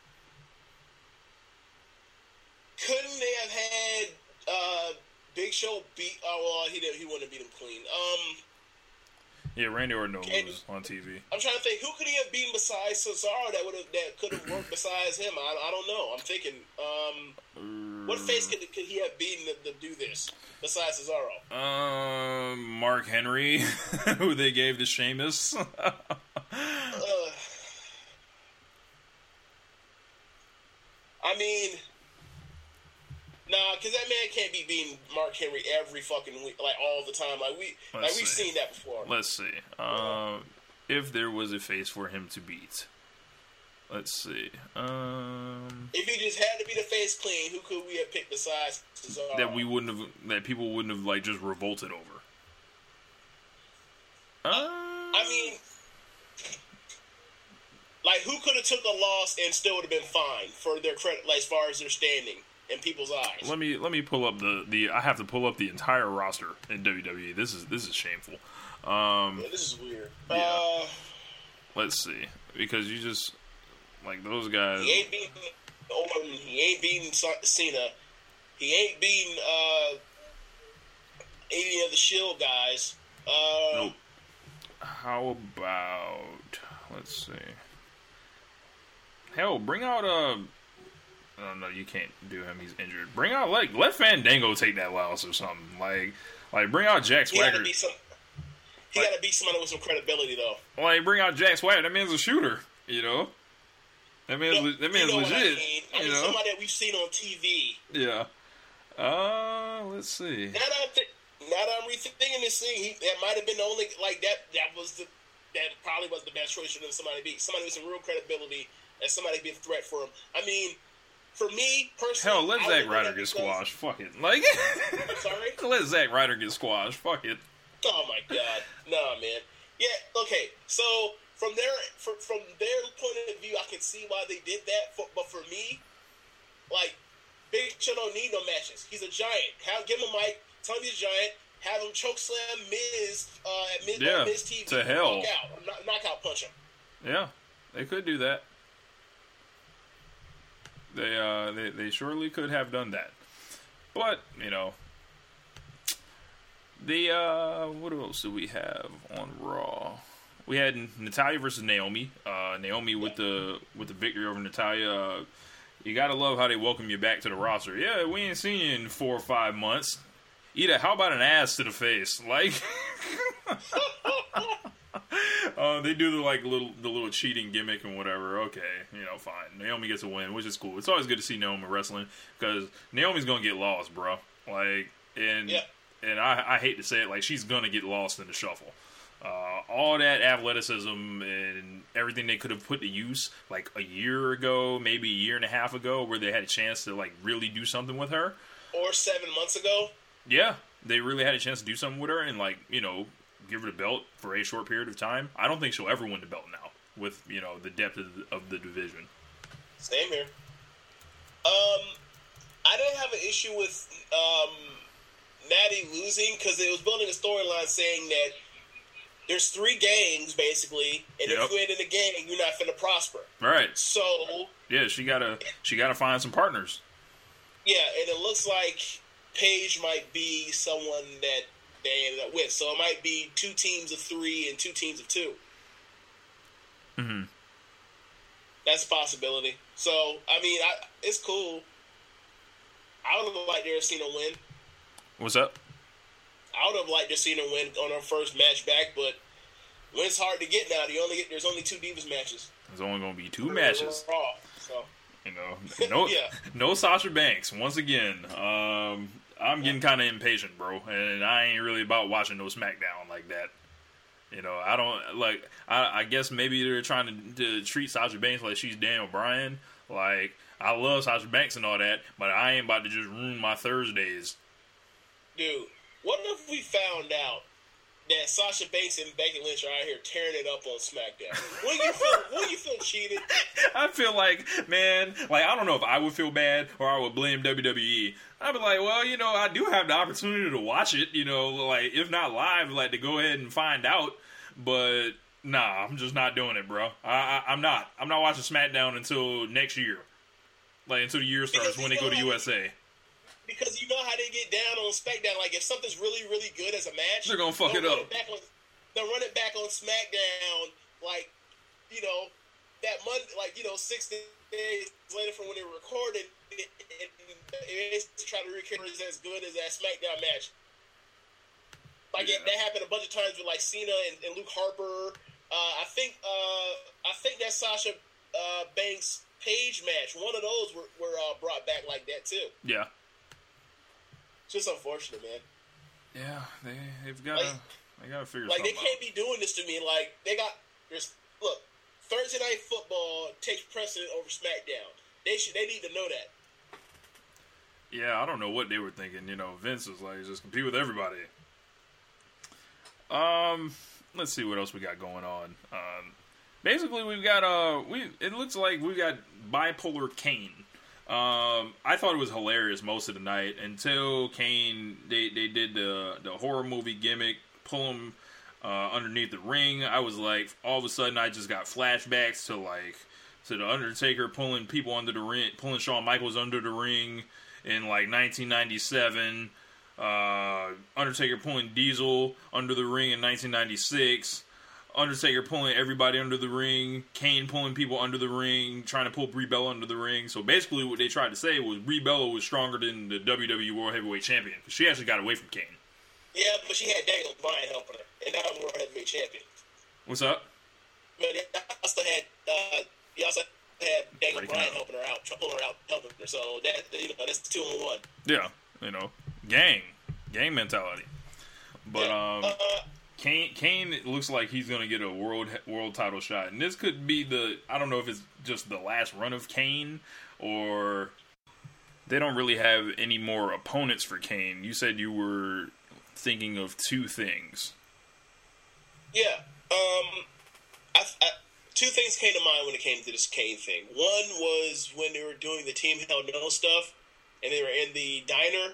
Couldn't they have had uh, Big Show beat? Oh, well, he didn't. He wouldn't have beat him clean. Um, yeah, Randy Orton was on T V. I'm trying to think, who could he have beaten besides Cesaro that would have that could have worked besides him? I, I don't know. I'm thinking, um, what face could could he have beaten to, to do this besides Cesaro? Um, Mark Henry, who they gave to Sheamus. uh, I mean. Nah, because that man can't be beating Mark Henry every fucking week, like all the time. Like we, Let's like we've see. seen that before. Let's see. Um, if there was a face for him to beat, let's see. Um, if he just had to be the face clean, who could we have picked besides Cesaro? That we wouldn't have. That people wouldn't have like just revolted over. Uh, I mean, like who could have took a loss and still would have been fine for their credit, like as far as their standing in people's eyes. Let me let me pull up the, the I have to pull up the entire roster in W W E. This is this is shameful. Um, yeah, this is weird. Yeah. Uh, Let's see, because you just like those guys. He ain't beating Orton. He ain't beating Cena. He ain't beating uh, any of the Shield guys. Uh, nope. How about let's see. Hell, bring out a. Uh, Oh, no, you can't do him. He's injured. Bring out, like, let Fandango take that loss or something. Like, like bring out Jack Swagger. He had to be some, He got to beat somebody with some credibility, though. Well, they bring out Jack Swagger. That man's a shooter, you know? That man's, No, le- that man's you know legit. what I mean, I you mean know? somebody that we've seen on T V. Yeah. Uh, let's see. Now that I'm, th- now that I'm rethinking this thing, he, that might have been the only, like, that That was the, that probably was the best choice for them somebody to beat. Somebody with some real credibility and somebody to be a threat for him. I mean, for me, personally... Hell, let I Zack would Ryder have get because- squashed. Fuck it. Like, I'm sorry? let Zack Ryder get squashed. Fuck it. Oh my god, nah, man. Yeah, okay. So from their for, from their point of view, I can see why they did that. For, but for me, like, Big Show don't need no matches. He's a giant. Have give him a mic. Tell him he's a giant. Have him choke slam Miz uh, at Miz, Yeah, on Miz T V. to hell. Knock out, knock, knockout punch him. Yeah, they could do that. They uh they, they surely could have done that. But, you know, the uh what else do we have on Raw? We had Natalya versus Naomi. Uh Naomi with the with the victory over Natalya. Uh, you gotta love how they welcome you back to the roster. Yeah, we ain't seen you in four or five months. Either how about an ass to the face? Like Uh, they do the like little the little cheating gimmick and whatever. Okay, you know, fine. Naomi gets a win, which is cool. It's always good to see Naomi wrestling because Naomi's gonna get lost, bro. Like, and Yeah. and I, I hate to say it, like she's gonna get lost in the shuffle. Uh, all that athleticism and everything they could have put to use like a year ago, maybe a year and a half ago, where they had a chance to like really do something with her. Or seven months ago. Yeah, they really had a chance to do something with her and like you know. give her the belt for a short period of time. I don't think she'll ever win the belt now with, you know, the depth of the, of the division. Same here. Um, I didn't have an issue with um, Natty losing because it was building a storyline saying that there's three gangs, basically, and Yep. if you ain't in the gang, you're not finna prosper. Right. So, Yeah, she gotta she gotta find some partners. yeah, and it looks like Paige might be someone that they ended up with. So it might be two teams of three and two teams of two. Mm-hmm. That's a possibility. So, I mean, I, it's cool. I would have liked to have seen her win. What's up? I would have liked to have seen her win on her first match back, but win's hard to get now. You only get, there's only two Divas matches. There's only gonna be two matches. Raw, so. You know, no, Yeah. no Sasha Banks once again. Um, I'm getting kind of impatient, bro, and I ain't really about watching no SmackDown like that. You know, I don't like. I, I guess maybe they're trying to, to treat Sasha Banks like she's Daniel Bryan. Like, I love Sasha Banks and all that, but I ain't about to just ruin my Thursdays. Dude, what if we found out that Sasha Banks and Becky Lynch are out here tearing it up on SmackDown? Will you feel? Will you feel cheated? I feel like, man, like, I don't know if I would feel bad or I would blame W W E. I'd be like, well, you know, I do have the opportunity to watch it, you know, like, if not live, like, to go ahead and find out. But, nah, I'm just not doing it, bro. I, I, I'm not. I'm not watching SmackDown until next year. Like, until the year starts Because when they you go know to how- U S A. Because you know how they get down on SmackDown. Like, if something's really, really good as a match, They're gonna fuck they'll it run up. back on, they'll run it back on SmackDown, like, you know, that month, like, you know, six days later from when they were recorded, and, and it's to try to recreate it as good as that SmackDown match. Like, Yeah. it, that happened a bunch of times with, like, Cena and, and Luke Harper. Uh, I think, uh, I think that Sasha uh, Banks Paige match, one of those were, were uh, brought back like that, too. Yeah. Just unfortunate, man. Yeah, they, they've got to, Like- they got to figure Like, they something can't out. be doing this to me. Like, they got, there's, look, Thursday Night Football takes precedent over SmackDown. They should, they need to know that. Yeah, I don't know what they were thinking. You know, Vince was like, just compete with everybody. Um, let's see what else we got going on. Um, basically, we've got uh, we it looks like we got bipolar Kane. Um, I thought it was hilarious most of the night until Kane they, they did the the horror movie gimmick, pull him uh, underneath the ring. I was like, all of a sudden, I just got flashbacks to like to the Undertaker pulling people under the ring, pulling Shawn Michaels under the ring in like nineteen ninety-seven. Uh, Undertaker pulling Diesel under the ring in nineteen ninety-six. Undertaker pulling everybody under the ring. Kane pulling people under the ring, trying to pull Brie Bella under the ring. So basically what they tried to say was Brie Bella was stronger than the W W E World Heavyweight Champion. She actually got away from Kane. Yeah, but she had Daniel Bryan helping her, and now I'm World Heavyweight Champion. What's up? But he also had, uh, he also had Daniel Breaking Bryan out. helping her out, pulling her out, helping her. So that, you know, that's two in one. Yeah, you know, gang, gang mentality. But Yeah. um, Uh, Kane, Kane looks like he's gonna get a world world title shot, and this could be the I don't know if it's just the last run of Kane or they don't really have any more opponents for Kane. You said you were thinking of two things. Yeah. Um, I, I, two things came to mind when it came to this Kane thing. One was when they were doing the Team Hell No stuff, and they were in the diner,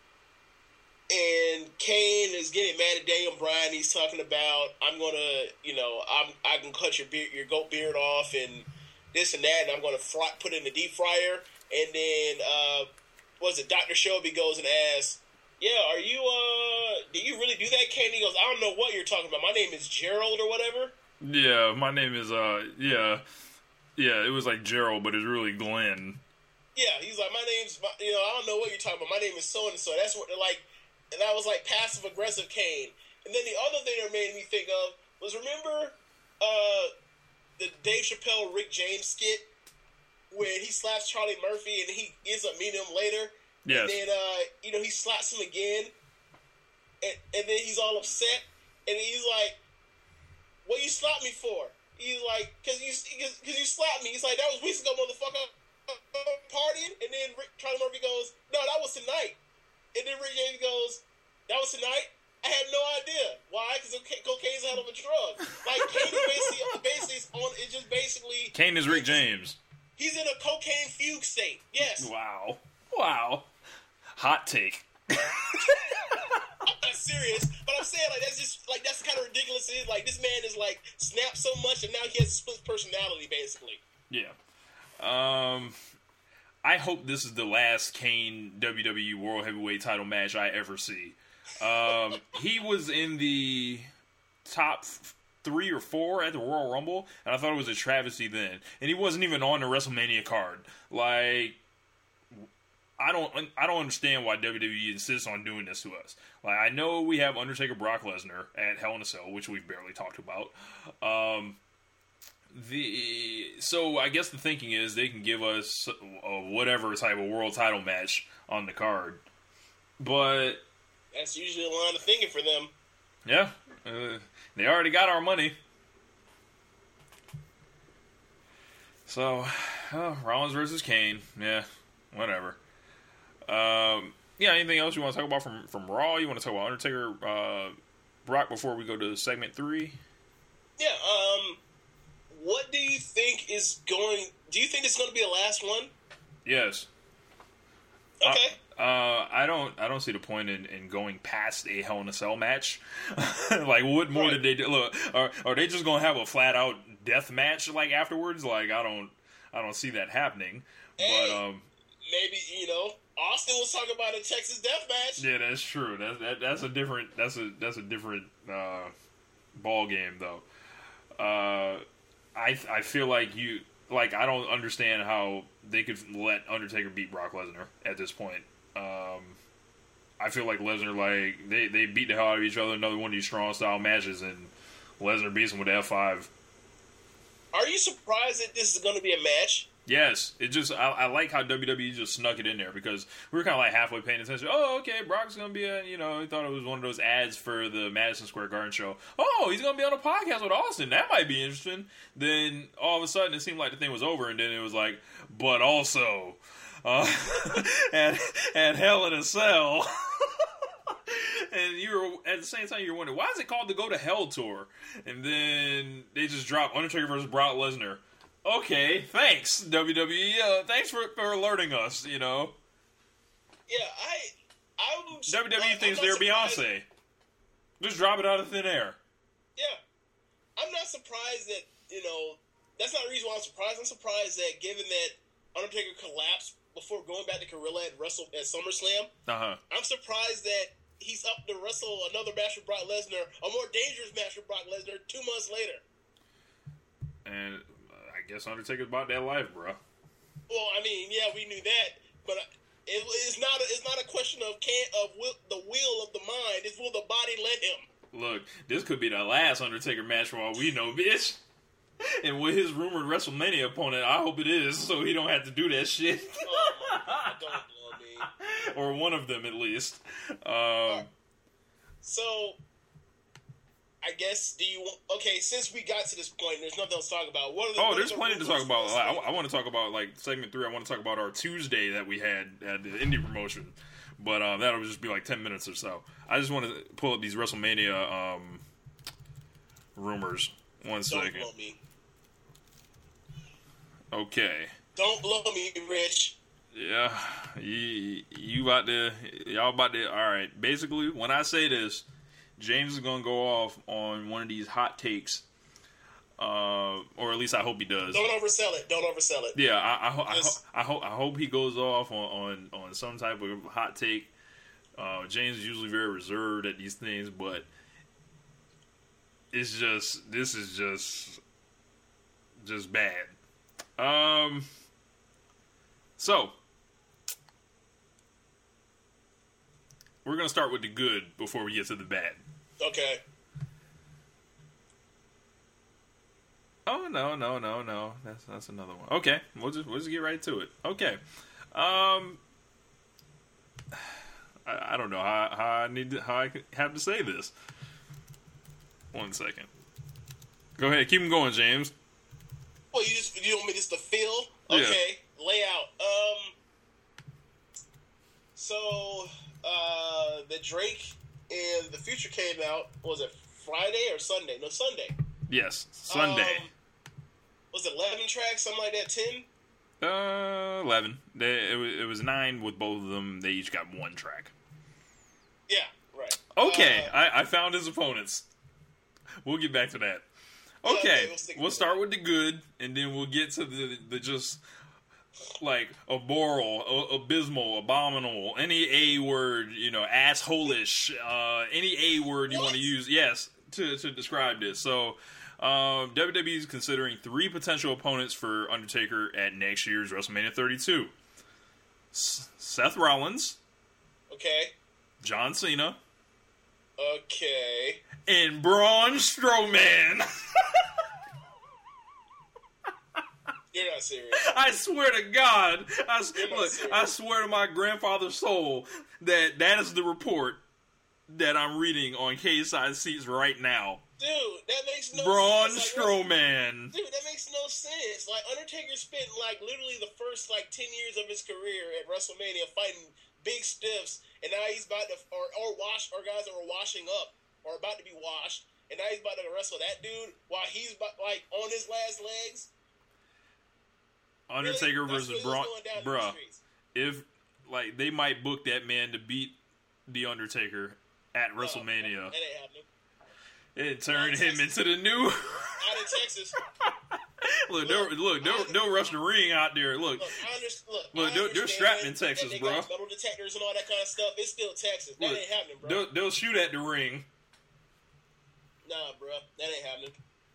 and Kane is getting mad at Daniel Bryan. He's talking about, I'm gonna, you know, I'm I can cut your beard, your goat beard off, and this and that, and I'm gonna fry, put it in the deep fryer. And then, uh, what was it? Doctor Shelby goes and asks, "Yeah, are you? Uh, do you really do that, Kane?" He goes, "I don't know what you're talking about. My name is Gerald or whatever." Yeah, my name is uh yeah yeah it was like Gerald, but it's really Glenn. Yeah, he's like, my name's, you know, I don't know what you're talking about. My name is so and so. That's what they're like. And that was like passive aggressive Kane. And then the other thing that made me think of was, remember uh, the Dave Chappelle Rick James skit where he slaps Charlie Murphy and he ends up meeting him later. Yes. And then uh, you know, he slaps him again, and, and then he's all upset, and he's like, "What you slapped me for?" He's like, "Cause you, cause, cause you slapped me." He's like, "That was weeks ago, motherfucker, partying." And then Rick, Charlie Murphy goes, "No, that was tonight." And then Rick James goes, "That was tonight? I had no idea. Why? Because cocaine's a hell of a drug." Like, Kane is basically, basically on, it's just basically... Kane is Rick James. He's in a cocaine fugue state. Yes. Wow. Wow. Hot take. I'm not serious, but I'm saying, like, that's just, like, that's kind of ridiculous. It is, like, this man is, like, snapped so much, and now he has split personality, basically. Yeah. Um, I hope this is the last Kane W W E World Heavyweight title match I ever see. Um, he was in the top three or four at the Royal Rumble, and I thought it was a travesty then. And he wasn't even on the WrestleMania card. Like, I don't, I don't understand why W W E insists on doing this to us. Like, I know we have Undertaker Brock Lesnar at Hell in a Cell, which we've barely talked about. Um, the so I guess the thinking is they can give us a whatever type of world title match on the card, but That's usually a line of thinking for them. yeah, uh, they already got our money. So, uh, Rollins versus Kane, yeah, whatever. Um, yeah, anything else you want to talk about from, from Raw? You want to talk about Undertaker, uh, Brock before we go to segment three? Yeah, um, what do you think is going... Do you think it's going to be the last one? Yes. Okay. Uh, uh, I don't. I don't see the point in, in going past a Hell in a Cell match. Like, what more Right. did they do? Look, are, are they just gonna have a flat out death match like afterwards? Like, I don't. I don't see that happening. Hey. But um, Maybe, you know, Austin was talking about a Texas death match. yeah, that's true. That, that that's a different. That's a that's a different uh, ball game, though. Uh, I I feel like you like I don't understand how they could let Undertaker beat Brock Lesnar at this point. Um, I feel like Lesnar, like, they, they beat the hell out of each other, another one of these strong style matches, and Lesnar beats him with the F five. Are you surprised that this is going to be a match? Yes, it just, I, I like how W W E just snuck it in there, because we were kind of like halfway paying attention. Oh, okay, Brock's going to be a, you know, he thought it was one of those ads for the Madison Square Garden show. Oh, he's going to be on a podcast with Austin. That might be interesting. Then all of a sudden it seemed like the thing was over, and then it was like, but also, uh, at, at Hell in a Cell. And you were, at the same time, you were wondering, why is it called the Go to Hell Tour? And then they just dropped Undertaker versus Brock Lesnar. Okay, thanks, W W E. Uh, thanks for, for alerting us, you know. Yeah, I... I'm, W W E I'm thinks not they're surprised- Beyonce. Just drop it out of thin air. Yeah. I'm not surprised that, you know, that's not the reason why I'm surprised. I'm surprised that given that Undertaker collapsed before going back to Gorilla at, Wrestle, at SummerSlam, Uh-huh. I'm surprised that he's up to wrestle another match with Brock Lesnar, a more dangerous match with Brock Lesnar, two months later. And uh, I guess Undertaker's about that life, bro. Well, I mean, yeah, we knew that, but It, it's not. A, it's not a question of can of will, the will of the mind. It's will the body let him. Look, this could be the last Undertaker match for all we know, bitch. And with his rumored WrestleMania opponent, I hope it is, so he don't have to do that shit. Oh my God, don't blow me. Or one of them, at least. Um, Uh, so, I guess, do you... Okay, since we got to this point, there's nothing else to talk about. What are the, oh, what there's are the plenty to rumors talk about. for I, this I want to talk about, like, segment three. I want to talk about our Tuesday that we had at the indie promotion. But uh, that'll just be like ten minutes or so. I just want to pull up these WrestleMania um, rumors. One Don't second. blow me. Okay. Don't blow me, Rich. Yeah, you, you about to, y'all about to, alright. Basically, when I say this, James is going to go off on one of these hot takes. Uh, or at least I hope he does. Don't oversell it. Don't oversell it. Yeah, I, I, ho- I, ho- Just- I, hope I hope he goes off on, on, on some type of hot take. Uh, James is usually very reserved at these things, but it's just, this is just, just bad. Um, so, we're going to start with the good before we get to the bad. Okay. Oh, no, no, no, no. That's that's another one. Okay, we'll just, we'll just get right to it. Okay. Um, I, I don't know how, how I need to, how I have to say this. One second. Go ahead, keep them going, James. Well, you just you want me just to feel? Yeah. Okay. Layout. Um. So, uh, the Drake and the Future came out. Was it Friday or Sunday? No, Sunday. Yes, Sunday. Um, was it eleven tracks, something like that? Ten? Uh, eleven. They, it, was, it was nine with both of them. They each got one track. Yeah. Right. Okay, Uh, I, I found his opponents. We'll get back to that. Yeah, okay, Okay, we'll stick we'll with start with the good, and then we'll get to the the just like aboral, a- abysmal, abominable, any A word, you know, assholish, uh, any A word you want to What? use, yes, to to describe this. So, um, W W E is considering three potential opponents for Undertaker at next year's WrestleMania thirty-two: S- Seth Rollins, Okay. John Cena, Okay. and Braun Strowman. You're not serious. I swear to God, I, s- You're not look, serious. I swear to my grandfather's soul that that is the report that I'm reading on K-Side Seats right now. Dude, that makes no Braun sense. Like, Strowman. Dude, that makes no sense. Like, Undertaker spent, like, literally the first, like, ten years of his career at WrestleMania fighting big stiffs, and now he's about to, or, or wash, or guys that were washing up, or about to be washed, and now he's about to wrestle that dude while he's, about, like, on his last legs. Undertaker Really? That's versus what Braun. was going down in the Bruh, streets. if, like, they might book that man to beat The Undertaker at WrestleMania No, that ain't happening. and turn Not him Texas. into the new... Out in Texas. look, they'll, look, they'll, they'll rush the ring out there. Look, Look, I understand. Look, Look, I they're- they're understand strapped in that Texas, they bro. got metal detectors and all that kind of stuff. It's still Texas. That look ain't happening, bro. they'll, they'll shoot at the ring. Nah, bro. That ain't happening.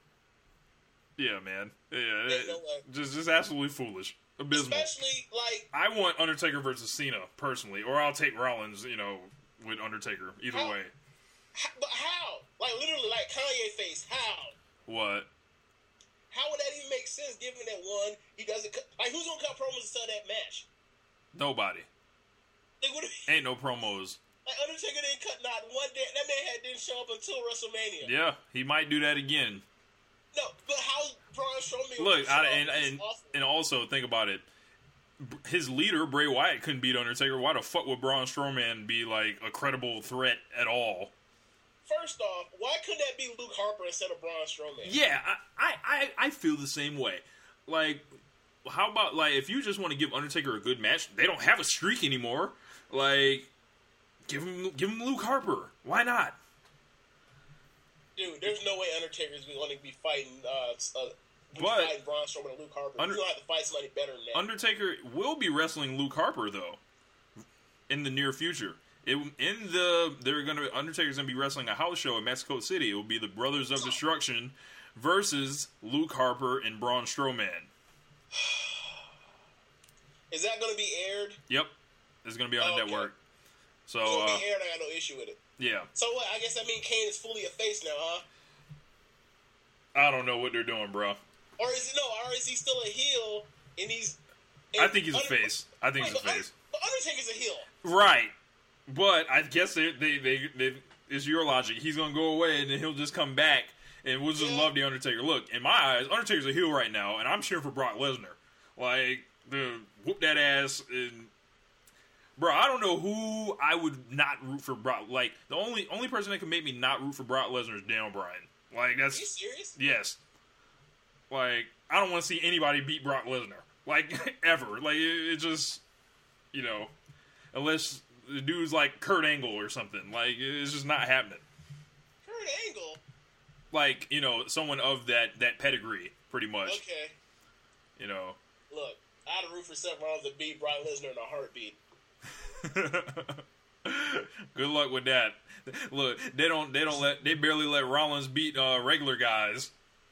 Yeah, man. Yeah, Ain't no way. just just absolutely foolish, abysmal. Especially, like, I want Undertaker versus Cena personally, or I'll take Rollins. You know, with Undertaker. Either How- way, h- but how? Like, literally, like Kanye face. How? what? How would that even make sense given that one, he doesn't cut, like, who's gonna cut promos to sell that match? Nobody. Like, what, Ain't no promos. like, Undertaker didn't cut not one day. That man had, didn't show up until WrestleMania. Yeah, he might do that again. No, but how Braun Strowman Look, would show I, up and is and awful. and also think about it. His leader Bray Wyatt couldn't beat Undertaker. Why the fuck would Braun Strowman be like a credible threat at all? First off, why couldn't that be Luke Harper instead of Braun Strowman? Yeah, I, I, I feel the same way. Like, how about, like, if you just want to give Undertaker a good match, they don't have a streak anymore. Like, give him give him Luke Harper. Why not? Dude, there's no way Undertaker's going to be fighting, uh, uh be But- fighting Braun Strowman and Luke Harper. Under- You're going to have to fight somebody better than that. Undertaker will be wrestling Luke Harper, though, in the near future. It, in the they're gonna Undertaker's gonna be wrestling a house show in Mexico City. It will be the Brothers of Destruction versus Luke Harper and Braun Strowman. Is that going to be aired? Yep. It's going to be on Oh, the okay. network. So, It's gonna uh, be aired. I got no issue with it. yeah. So what? I guess that means Kane is fully a face now, huh? I don't know what they're doing, bro. Or is it no? Or is he still a heel? And he's. I and think he's a Under- face. I think Wait, he's a but face. Un- But Undertaker's a heel. Right. But I guess they, they, they, they, it's your logic. He's going to go away, and then he'll just come back, and we'll just Yeah. love the Undertaker. Look, in my eyes, Undertaker's a heel right now, and I'm cheering for Brock Lesnar. Like, the whoop that ass, and bro, I don't know who I would not root for Brock. Like, the only only person that can make me not root for Brock Lesnar is Daniel Bryan. Like, Are you that's serious? yes. Like, I don't want to see anybody beat Brock Lesnar. Like, ever. Like, it, it just, you know, unless the dude's like Kurt Angle or something. Like, it's just not happening. Kurt Angle. Like, you know, someone of that, that pedigree, pretty much. Okay. You know. Look, I'd root for Seth Rollins to beat Brock Lesnar in a heartbeat. Good luck with that. Look, they don't they don't let they barely let Rollins beat uh, regular guys.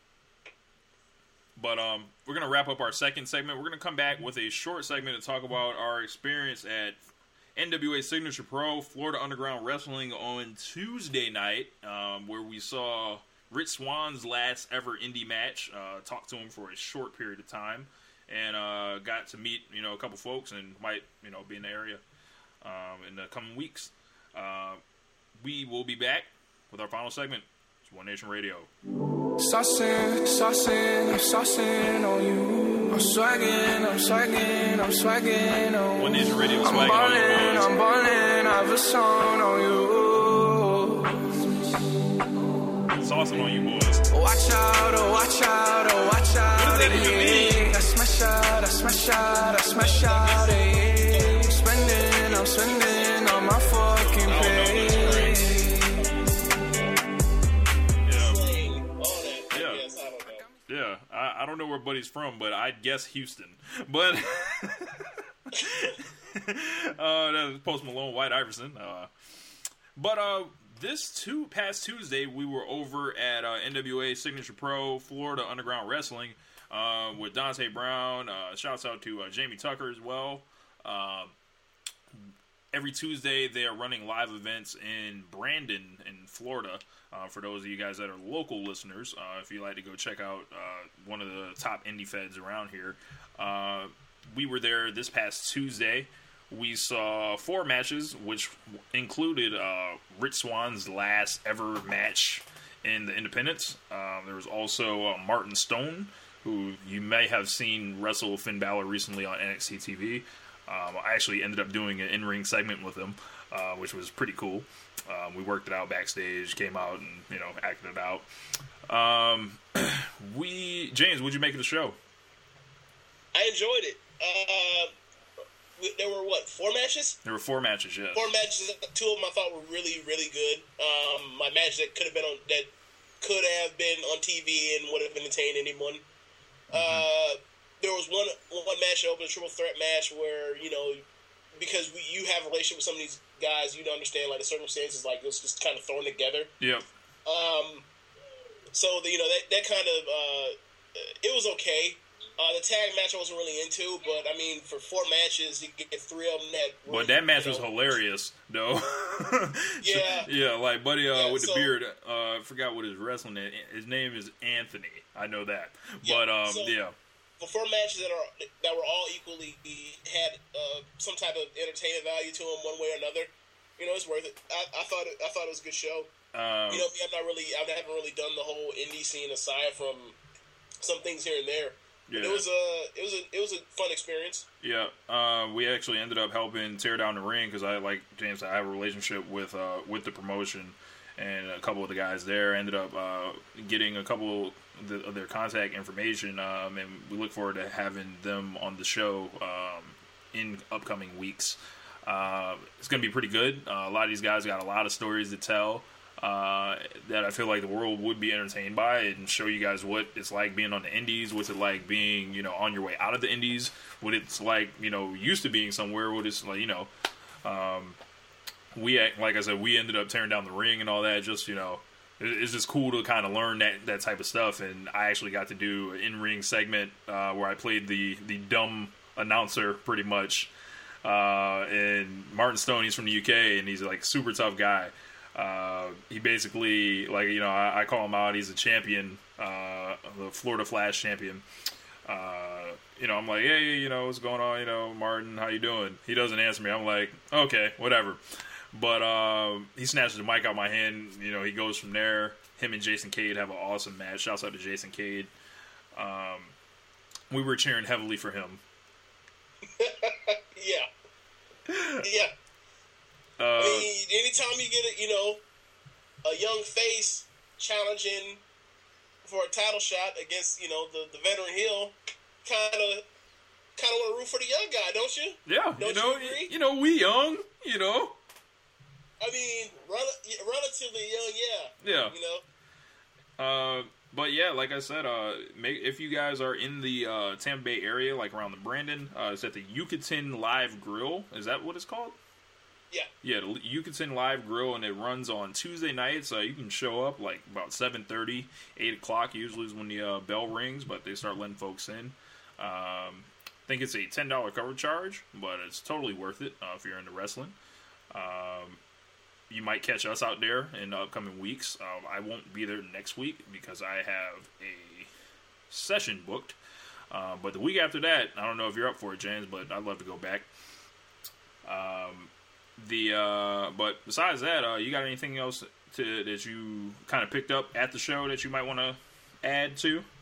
But um, we're gonna wrap up our second segment. We're gonna come back with a short segment to talk about our experience at N W A Signature Pro Florida Underground Wrestling on Tuesday night, um, where we saw Rich Swann's last ever indie match. Uh, talked to him for a short period of time, and uh, got to meet you know a couple folks, and might you know be in the area um, in the coming weeks. Uh, we will be back with our final segment. It's One Nation Radio. Saucing, saucing, I'm saucing on you. I'm swagging, I'm swagging, I'm swagging on One Nation Radio, I'm swagging on you, ballin', boys. I'm ballin', I have a song on you. Saucing on you, boys. Watch out, oh watch out, oh watch out. What does that even eh. mean? I smash out, I smash out, I smash out. eh. I'm spending, I'm spending on my fucking I don't know pay. Yeah. Slang, all that. I Yeah. guess, I don't know. Yeah, I, I don't know where Buddy's from, but I'd guess Houston. But uh, that was Post Malone, White Iverson. Uh, but uh, this two past Tuesday, we were over at uh, N W A Signature Pro Florida Underground Wrestling uh, with Dante Brown. Uh, shouts out to uh, Jamie Tucker as well. Uh, every Tuesday, they are running live events in Brandon, in Florida. Uh, for those of you guys that are local listeners, uh, if you'd like to go check out uh, one of the top indie feds around here, uh, we were there this past Tuesday. We saw four matches, which included uh, Rich Swann's last ever match in the Independents. Um, there was also uh, Martin Stone, who you may have seen wrestle Finn Balor recently on N X T T V. Um, I actually ended up doing an in-ring segment with him, uh, which was pretty cool. Um, we worked it out backstage, came out, and you know, acted it out. Um, we James, what'd you make of the show? I enjoyed it. Uh, we- there were what four matches? There were four matches, yes. Four matches. Two of them I thought were really, really good. Um, my match that could have been on that could have been on T V and would have entertained anyone. Uh, there was one one match that opened a triple threat match where you know because we, you have a relationship with some of these guys, you don't understand like the circumstances. Like it was just kind of thrown together. Yep. Um, so the, you know that that kind of uh, it was okay. Uh, the tag match I wasn't really into, but I mean, for four matches, you get three of them that. Were, But that match you was know, hilarious, though. Yeah. yeah, like Buddy uh, Yeah, with the so- beard. Uh, I forgot what his wrestling name. His name is Anthony. I know that. Yeah, But um, so- yeah, For four matches that are that were all equally had uh, some type of entertainment value to them, one way or another. You know, it's worth it. I, I thought it, I thought it was a good show. um, You know, me, I'm not really, I haven't really done the whole indie scene aside from some things here and there. But Yeah. it was a, it was a, it was a fun experience. yeah. Uh, we actually ended up helping tear down the ring because I, like James, I have a relationship with uh, with the promotion, and a couple of the guys there ended up uh, getting a couple of, the, of their contact information, um, and we look forward to having them on the show um, in upcoming weeks. Uh, it's going to be pretty good. Uh, a lot of these guys got a lot of stories to tell uh, that I feel like the world would be entertained by, and show you guys what it's like being on the indies, what's it like being, you know, on your way out of the indies, what it's like, you know, used to being somewhere, what it's like, you know, um, we, like I said, we ended up tearing down the ring and all that, just, you know, it- it's just cool to kind of learn that, that type of stuff, and I actually got to do an in-ring segment uh, where I played the, the dumb announcer, pretty much. Uh, and Martin Stone, he's from the U K, and he's like a super tough guy. Uh, he basically, like, you know, I, I call him out. He's a champion, uh, the Florida Flash champion. Uh, you know, I'm like, hey, you know, what's going on? You know, Martin, how you doing? He doesn't answer me. I'm like, okay, whatever. But um, he snatches the mic out my hand. You know, he goes from there. Him and Jason Cade have an awesome match. Shouts out to Jason Cade. Um, we were cheering heavily for him. yeah. Yeah. Uh, I mean, anytime you get a, you know, a young face challenging for a title shot against, you know, the, the veteran heel, kind of kind of want to root for the young guy, don't you? Yeah, don't you know, you, agree? you know, we young, you know. I mean, rel- relatively young, yeah. Yeah. You know. Uh, but yeah, like I said, uh, make, if you guys are in the uh, Tampa Bay area, like around the Brandon, uh, it's at the Yucatan Live Grill. Is that what it's called? Yeah. Yeah, the Yucatan Live Grill, and it runs on Tuesday nights. Uh, you can show up like about seven thirty, eight o'clock usually is when the uh, bell rings, but they start letting folks in. Um, I think it's a ten dollars cover charge, but it's totally worth it uh, if you're into wrestling. Um, you might catch us out there in the upcoming weeks. Um, I won't be there next week because I have a session booked. Uh, but the week after that, I don't know if you're up for it, James, but I'd love to go back. Um... The uh, but besides that, uh, you got anything else to, that you kind of picked up at the show that you might want to add to? Um,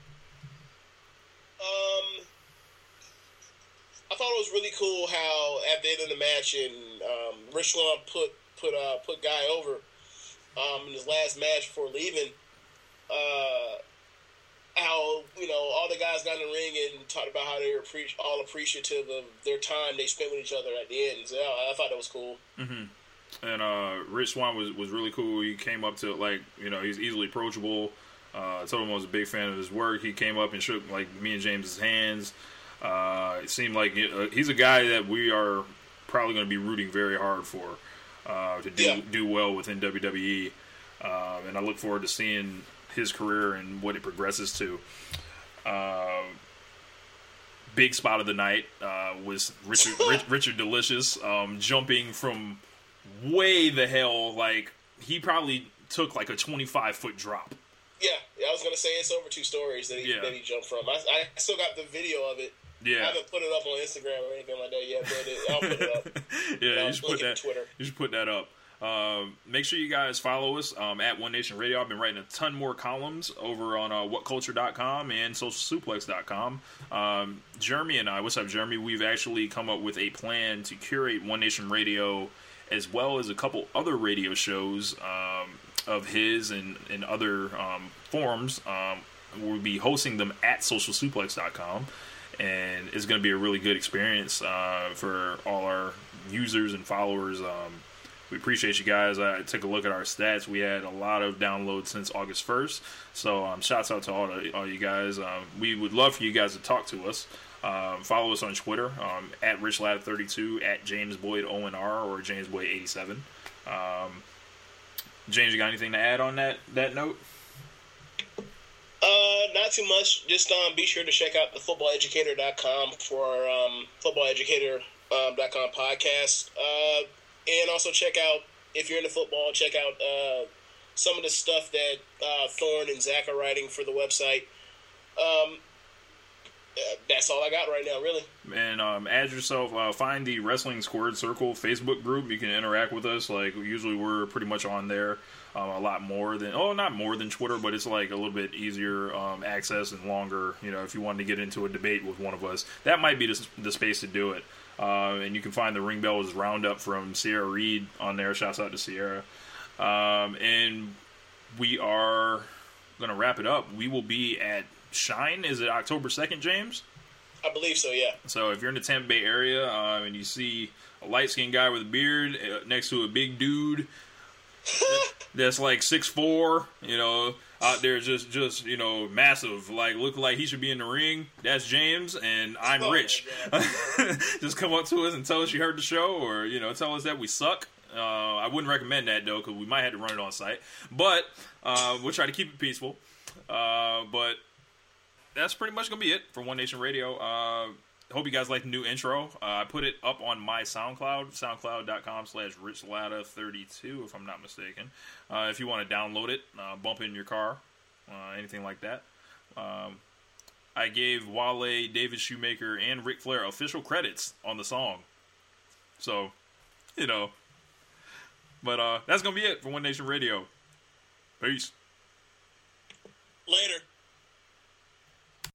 I thought it was really cool how at the end of the match, and um, Rich Swann put put uh, put Guy over um, in his last match before leaving. Uh, how, you know, all the guys got in the ring and talked about how they were pre- all appreciative of their time they spent with each other at the end. So I, I thought that was cool. Mm-hmm. And uh, Rich Swann was, was really cool. He came up to, like, you know, he's easily approachable. Uh, I told him I was a big fan of his work. He came up and shook, like, me and James's hands. Uh, it seemed like uh, he's a guy that we are probably going to be rooting very hard for uh, to do yeah. do well within W W E. Uh, and I look forward to seeing his career and what it progresses to. Uh, big spot of the night uh, was Richard Rich, Richard Delicious um, jumping from way the hell, like he probably took like a twenty-five foot drop. Yeah, yeah, I was gonna say it's over two stories that he Yeah. that he jumped from. I, I still got the video of it. Yeah, I haven't put it up on Instagram or anything like that yet, but it, I'll put it up. yeah, I'll you should link put it that. to Twitter. You should put that up. Um, make sure you guys follow us um, at One Nation Radio. I've been writing a ton more columns over on uh, what culture dot com and social suplex dot com. Um, Jeremy and I, what's up, Jeremy? We've actually come up with a plan to curate One Nation Radio as well as a couple other radio shows um, of his and, and other um, forums. Um, we'll be hosting them at social suplex dot com, and it's going to be a really good experience uh, for all our users and followers. Um, We appreciate you guys. I took a look at our stats. We had a lot of downloads since August first. So um, shouts out to all, the, all you guys. Um, we would love for you guys to talk to us. Um, follow us on Twitter um, at Rich Latta thirty-two, at James Boyd O N R, or James Boyd eighty-seven. Um, James, you got anything to add on that, that note? Uh, not too much. Just um, be sure to check out the football educator dot com for our um, football educator dot com podcast. Uh, and also check out, if you're into football, check out uh, some of the stuff that uh, Thorne and Zach are writing for the website. Um, uh, that's all I got right now, really. And um, add yourself, uh, find the Wrestling Squared Circle Facebook group. You can interact with us. Like, usually we're pretty much on there um, a lot more than, oh, not more than Twitter, but it's like a little bit easier um, access and longer. You know, if you wanted to get into a debate with one of us, that might be the, the space to do it. Uh, and you can find the Ring Bells Roundup from Sierra Reed on there. Shouts out to Sierra. Um, and we are going to wrap it up. We will be at Shine. Is it October second, James? I believe so, yeah. So if you're in the Tampa Bay area um, and you see a light-skinned guy with a beard uh, next to a big dude that's like six foot four, you know, out there just, just you know, massive, like, looking like he should be in the ring, that's James, and I'm Oh, Rich. Just come up to us and tell us you heard the show, or, you know, tell us that we suck. Uh, I wouldn't recommend that, though, because we might have to run it on site. But uh, we'll try to keep it peaceful. Uh, but that's pretty much going to be it for One Nation Radio. Uh, hope you guys like the new intro. Uh, I put it up on my SoundCloud, soundcloud.com slash richlatta32, if I'm not mistaken. Uh, if you want to download it, uh, bump it in your car, uh, anything like that. Um, I gave Wale, David Shoemaker, and Ric Flair official credits on the song. So, you know. But uh, that's going to be it for One Nation Radio. Peace. Later.